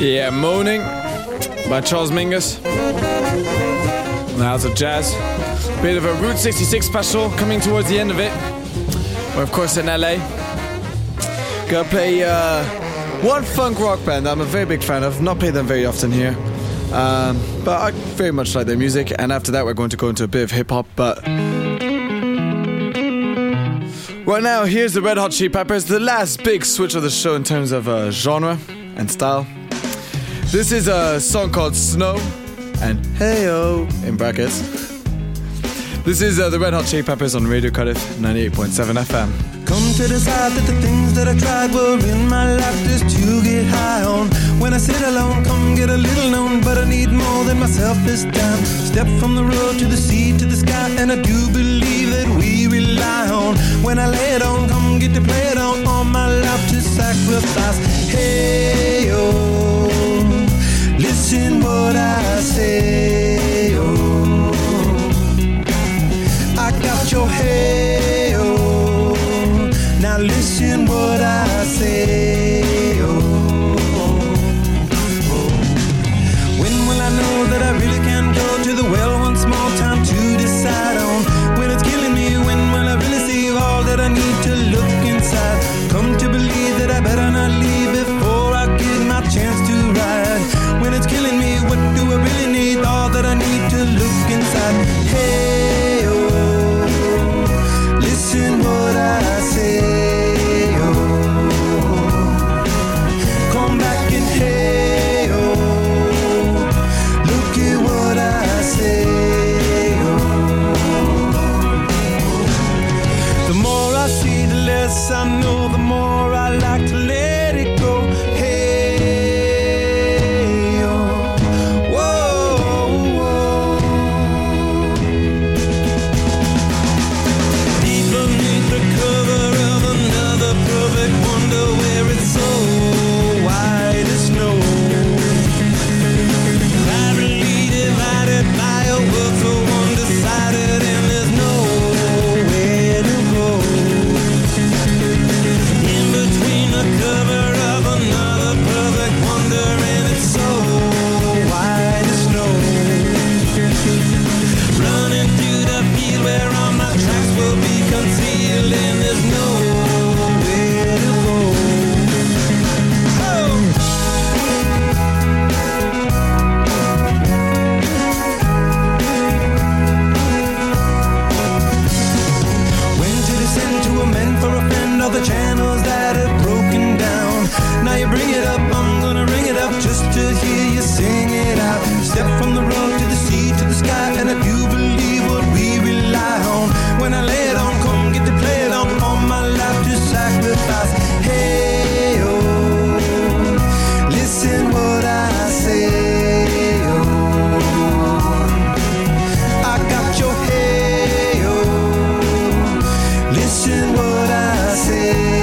Yeah, Moaning by Charles Mingus. Now it's a jazz. Bit of a Route sixty-six special coming towards the end of it. We're of course in L A. Gonna play uh, one funk rock band that I'm a very big fan of. Not play them very often here. Um, but I very much like their music. And after that we're going to go into a bit of hip hop. But right now, here's the Red Hot Chili Peppers. The last big switch of the show in terms of uh, genre and style. This is a song called Snow and Hey-O in brackets. This is uh, the Red Hot Chili Peppers on Radio Cardiff ninety-eight point seven F M. Come to decide that the things that I tried were in my life just to get high on. When I sit alone, come get a little known, but I need more than myself this time. Step from the road to the sea to the sky, and I do believe that we rely on. When I lay it on, come get to play it on, all my life to sacrifice. Hey, oh, listen what I say, oh, I got your hey, oh, now listen what I say, oh, oh. When will I know that I really can go to the well once more? Time to decide on when it's killing me. When will I really see all that I need to look inside? Come to believe that I better not leave before I get my chance to ride. When it's killing me, what do I really need? All that I need to look inside. Hey, oh, listen what I say, oh, come back and hey, oh, look at what I say, oh. The more I see, the less I know, the more I like to let it go. Listen what I say.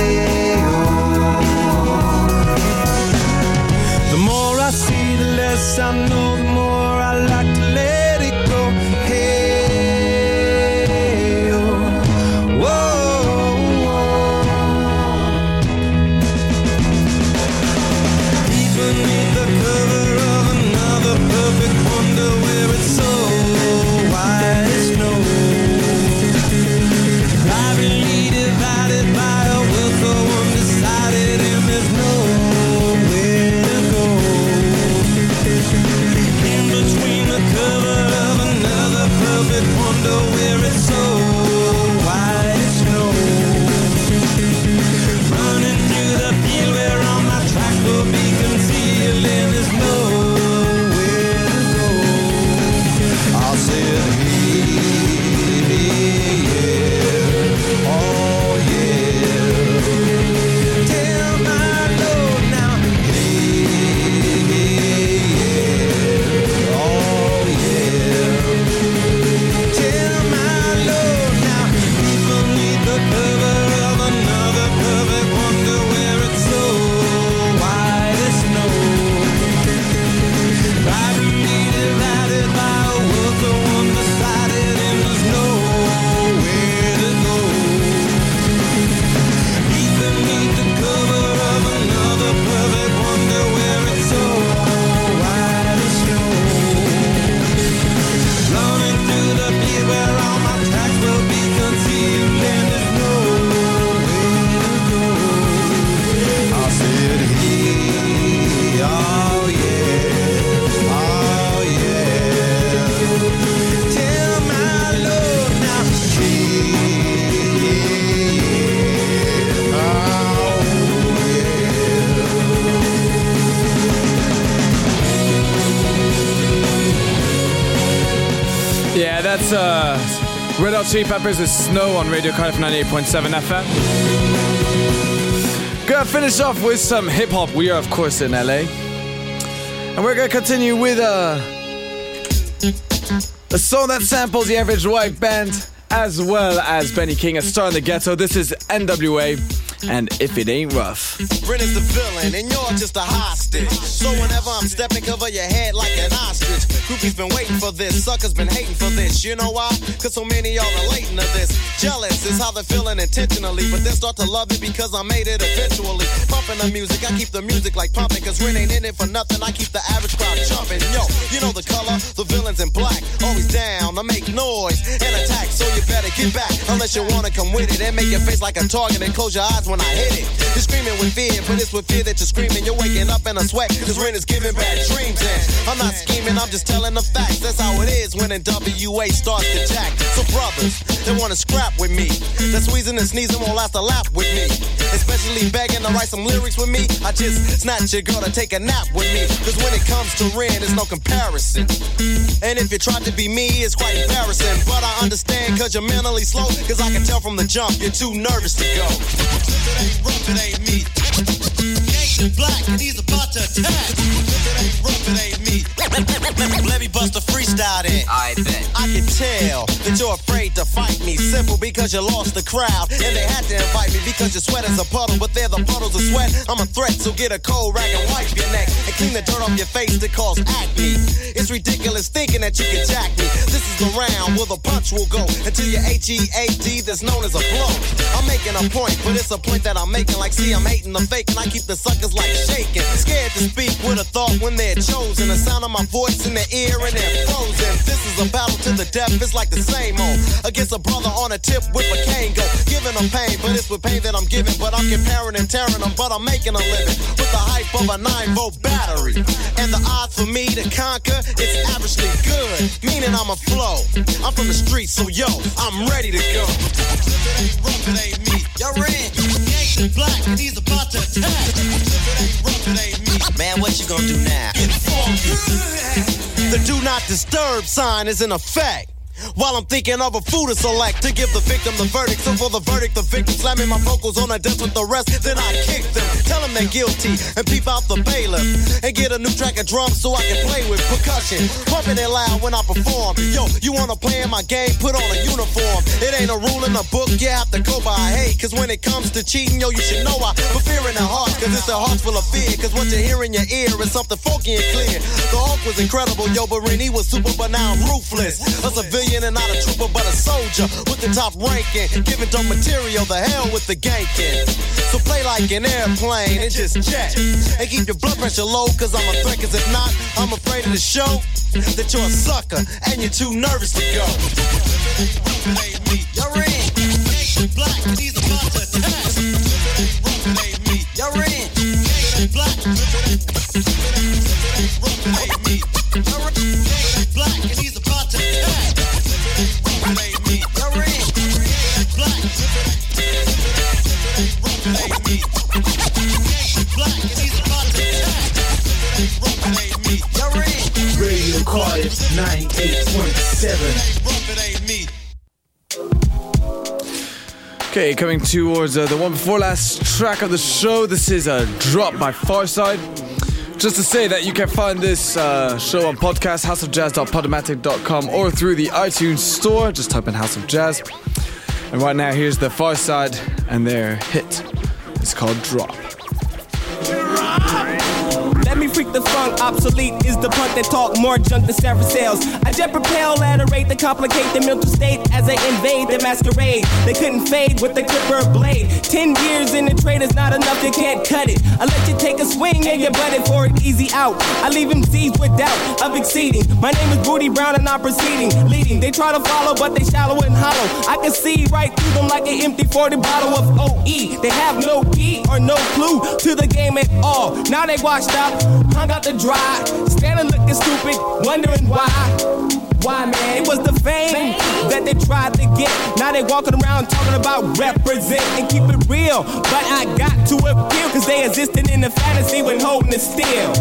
Red Hot Chili Peppers is Snow on Radio Cardiff ninety-eight point seven F M. Gonna finish off with some hip hop. We are, of course, in L A. And we're gonna continue with a, a song that samples the Average White Band as well as Benny King, A Star in the Ghetto. This is N W A. And If It Ain't Rough. Ren is the villain, and you're just a hostage. So whenever I'm stepping, cover your head like an ostrich. Groupies been waiting for this, suckers been hating for this. You know why? Cause so many are relating to this. Jealous is how they're feeling intentionally, but then start to love it because I made it eventually. Pumping the music, I keep the music like pumping, cause Ren ain't in it for nothing. I keep the average crowd jumping. Yo, you know the color, the villain's in black. Always down to make noise and attack, so you better get back. Unless you wanna come with it and make your face like a target and close your eyes when I hit it. You're screaming with fear, but it's with fear that you're screaming. You're waking up in a sweat, cause Ren is giving bad dreams. And I'm not scheming, I'm just telling the facts. That's how it is when N W A starts to jack. So brothers, they wanna scrap with me. That squeezing and sneezing won't last a lap with me. Especially begging to write some lyrics with me. I just snatch your girl to take a nap with me. Cause when it comes to Ren, there's no comparison. And if you try to be me, it's quite embarrassing. But I understand cause you're mentally slow. Cause I can tell from the jump, you're too nervous to go. Rough, it ain't me. Gangsta black, and he's about to attack. If it ain't rough, it ain't me. Let me bust a freestyle then. I bet. I can tell that you're afraid to fight me. Simple because you lost the crowd. And they had to invite me because your sweat is a puddle. But they're the puddles of sweat. I'm a threat, so get a cold rag and wipe your neck. And clean the dirt off your face that cause acne. It's ridiculous thinking that you can jack me. This is the round where the punch will go until your H E A D that's known as a blow. I'm making a point, but it's a point that I'm making. Like, see, I'm hating the fake, and I keep the suckers like shaking. Scared to speak with a thought when they're chosen. The sound of my voice in their ear and they're frozen. This is a battle to the death, it's like the same old. Against a brother on a tip with a cane go. Giving them pain, but it's with pain that I'm giving. But I'm comparing and tearing them, but I'm making a living. With the hype of a nine volt battery. And the odds for me to conquer, it's averagely good. Meaning I'm a flow. I'm from the streets, so yo, I'm ready to go. If it ain't rough, it ain't me. Y'all in. Gangsta black, and he's about to attack. If it ain't rough, it ain't me. Man, what you gonna do now? Get funky. The do not disturb sign is in effect. While I'm thinking of a food to select to give the victim the verdict. So for the verdict, the victim slamming my vocals on a desk with the rest. Then I kick them, tell them they're guilty, and peep out the bailiff. And get a new track of drums so I can play with percussion. Pumping it loud when I perform. Yo, you wanna play in my game? Put on a uniform. It ain't a rule in the book, you have to go by. Hey, cause when it comes to cheating, yo, you should know I put fear in the heart. Cause it's a heart full of fear. Cause what you hear in your ear is something funky and clear. The Hulk was incredible, yo, but Renee was super, but now I'm ruthless. A civilian and not a trooper but a soldier with the top ranking, giving dumb material, the hell with the ganking. So play like an airplane and just jet, and keep your blood pressure low, cause I'm a threat. Cause if not, I'm afraid of the show that you're a sucker and you're too nervous to go. It ain't me. You're in. Gangsta black, and he's about to attack. If it ain't rough, it ain't me. You're in. Gangsta black. If it ain't rough, it ain't me. You're in. Gangsta black, and he's about to attack. It ain't me. You're in. Black. It ain't me. Black. He's about to attack. It ain't me. You're in. Radio Cardiff ninety-eight point seven. It ain't me. Okay, coming towards uh, the one before last track of the show. This is a Drop by Farside. Just to say that you can find this uh, show on podcast, house of jazz dot podomatic dot com, or through the iTunes store. Just type in House of Jazz. And right now, here's the Farside and their hit. It's called Drop. Let me freak the funk, obsolete is the punk that talk more junk than Sarah sales. I jet propel at a rate to complicate the mental state as I invade the masquerade. They couldn't fade with the clipper blade. Ten years in the trade is not enough, you can't cut it. I let you take a swing and you butt it for an easy out. I leave M Cs with doubt of exceeding. My name is Booty Brown and I'm proceeding, leading. They try to follow but they shallow and hollow. I can see right through them like an empty forty bottle of O E. They have no key or no clue to the game at all. Now they washed up, hung out to dry, standing looking stupid, wondering why. Why, man? It was the fame that they tried to get. Now they walking around talking about represent and keep it real. But I got to appeal, cause they existed in the fantasy when holding it still.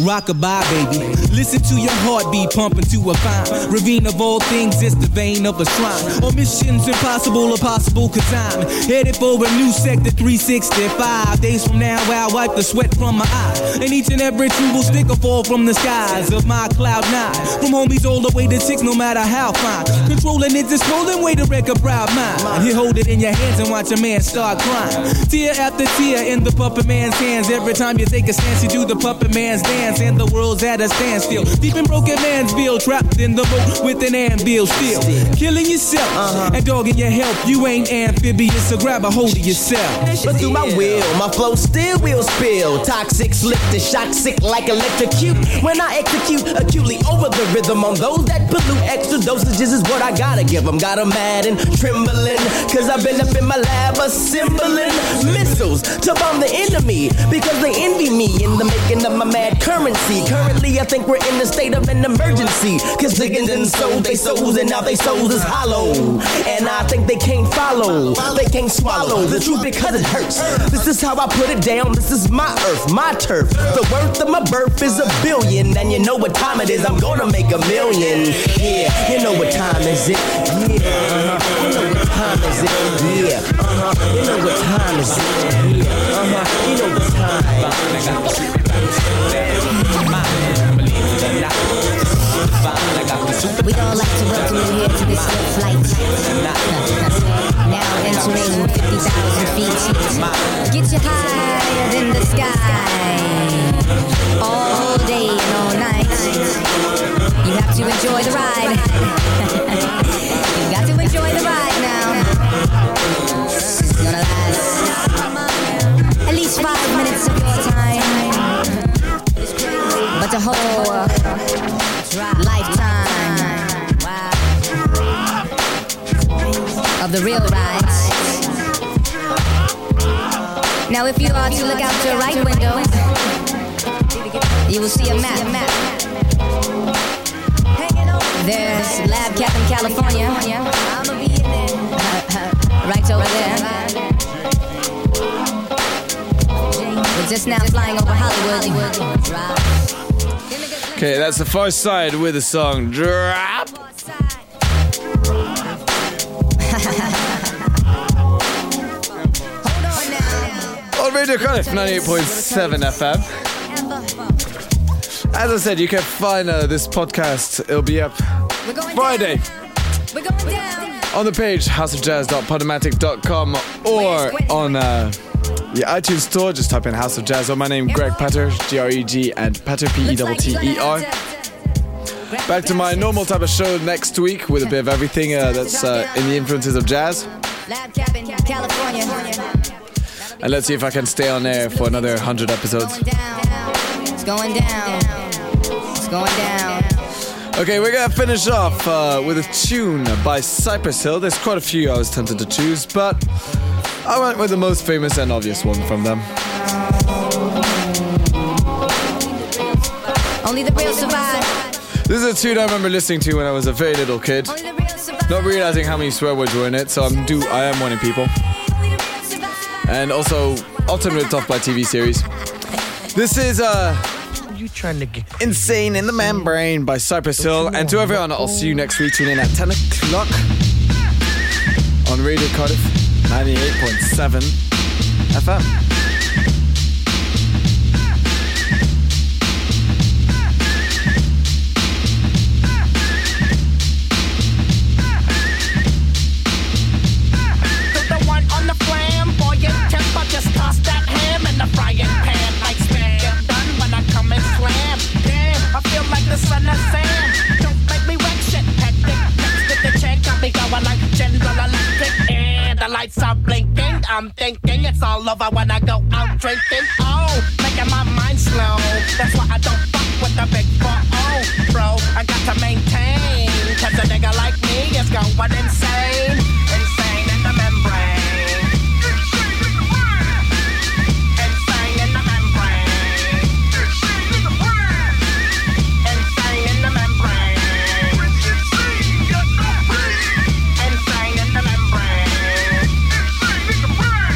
rockabye, baby. Listen to your heartbeat pumping to a fine ravine of all things, it's the vein of a shrine. Or missions impossible or possible, cause I'm headed for a new sector three sixty-five. Days from now, I'll wipe the sweat from my eye. And each and every tree will stick or fall from the skies of my cloud nine. From homies all the way to six, no matter how fine. Controlling it's a stolen way to wreck a proud mind. You hold it in your hands and watch a man start crying. Tear after tear in the puppet man's hands. Every time you take a stance, you do the puppet man's dance. And the world's at a standstill. Deep in broken Mansville, trapped in the boat with an anvil still. Killing yourself uh-huh. and dogging your health. You ain't amphibious, so grab a hold of yourself. But through my will, my flow still will spill. Toxic, slick to shock, sick like electrocute. When I execute acutely over the rhythm on those that pollute, extra dosages is what I gotta give them. Got them mad and trembling, cause I've been up in my lab assembling missiles to bomb the enemy, because they envy me in the making of my mad currency. Currently I think we're in the state of an emergency, cause niggas and sold they souls and now they souls is hollow. And I think they can't follow, they can't swallow the truth because it hurts. This is how I put it down, this is my earth, my turf. The worth of my birth is a billion, and you know what time it is, I'm gonna make a million. Yeah, you know what time is it? Yeah, uh-huh. You know what time is it? Yeah, uh-huh. You know what time is it? Yeah, uh-huh. You know what time is it? We all like to welcome you here to this little flight. Now entering fifty thousand feet. Get you higher than the sky. All day and all night. You have to enjoy the ride. You got to enjoy the ride now. It's gonna last at least five minutes of your time, but the whole lifetime of the real rides. Now if you are to look out your right window, you will see a map. There's Lab Cap in California, right over there. We're just now flying over Hollywood. Okay, that's the Far Side with the song Drop. On Radio Cardiff ninety-eight point seven F M. As I said, you can find uh, this podcast. It'll be up Friday on the page house of jazz dot podomatic dot com or on uh, the iTunes store. Just type in House of Jazz or my name, Greg Patter, G R E G, and Patter, P E T T E R. Back to my normal type of show next week with a bit of everything uh, that's uh, in the influences of jazz. And let's see if I can stay on air for another one hundred episodes. It's going down. It's going down. Okay, we're gonna finish off uh, with a tune by Cypress Hill. There's quite a few I was tempted to choose, but I went with the most famous and obvious one from them. Only the real survive. This is a tune I remember listening to when I was a very little kid, not realizing how many swear words were in it, so I'm do I am warning people. And also often ripped off by T V series. This is uh, you trying to get Insane in the Membrane by Cypress Hill. And to everyone, I'll see you next week. Tune in at ten o'clock on Radio Cardiff ninety-eight point seven F M. Just toss that ham in the frying pan like spam. Get done when I come and slam. Damn, I feel like the son of Sam. Don't make me wreck shit, hectic. Next with the check, I'll be going like General Electric. And the lights are blinking. I'm thinking it's all over when I go out drinking. Oh, making my mind slow. That's why I don't fuck with the big four oh, bro. I got to maintain, cause a nigga like me is going insane. Insane in the membrane.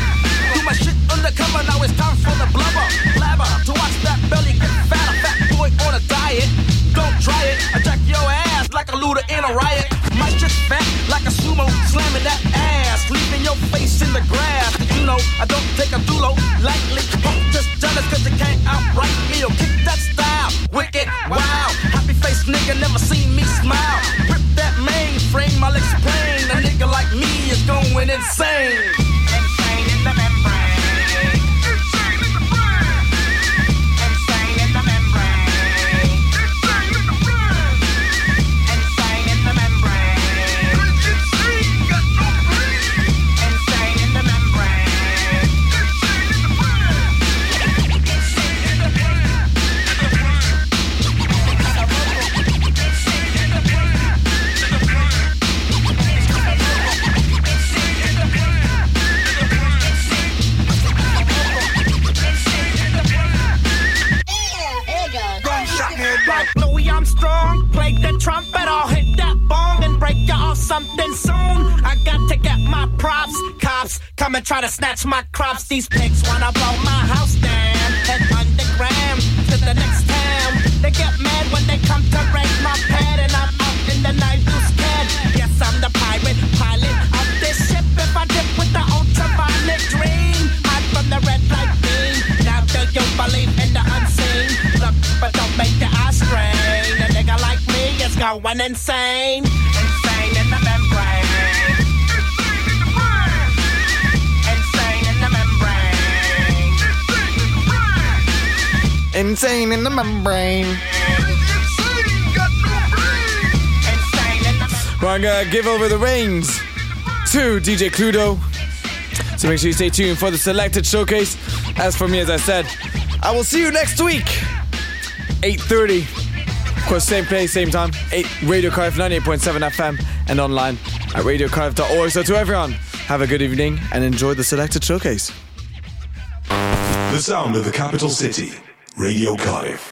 Now it's time for the blubber, blabber. To watch that belly get fatter, fat boy in the grass. You know, I don't take a dulo lightly. Punk just jealous cause you can't outright me or kick that style. Wicked, wow. Happy face nigga never seen me smile. Rip that mainframe, I'll explain. A nigga like me is going insane. Insane in the membrane. Strong, play the trumpet, I'll hit that bong and break you off something soon. I got to get my props, cops come and try to snatch my crops. These pigs wanna blow my house down, head underground to the next town. They get mad when they come to break my pad and I'm up in the night who's scared. Yes, I'm the pirate pilot of this ship. If I dip with the ultraviolet green, hide from the red light beam. Now do you believe in the unseen? Look, but don't make the eye strain. It's going insane. Insane in the membrane. Insane in the membrane. Insane in the membrane. Well, I'm gonna give over the reins to D J Cluedo. So make sure you stay tuned for the selected showcase. As for me, as I said, I will see you next week, eight thirty. Of course, same place, same time. eight Radio Cardiff ninety-eight point seven F M and online at radio cardiff dot org. So to everyone, have a good evening and enjoy the selected showcase. The sound of the capital city, Radio Cardiff.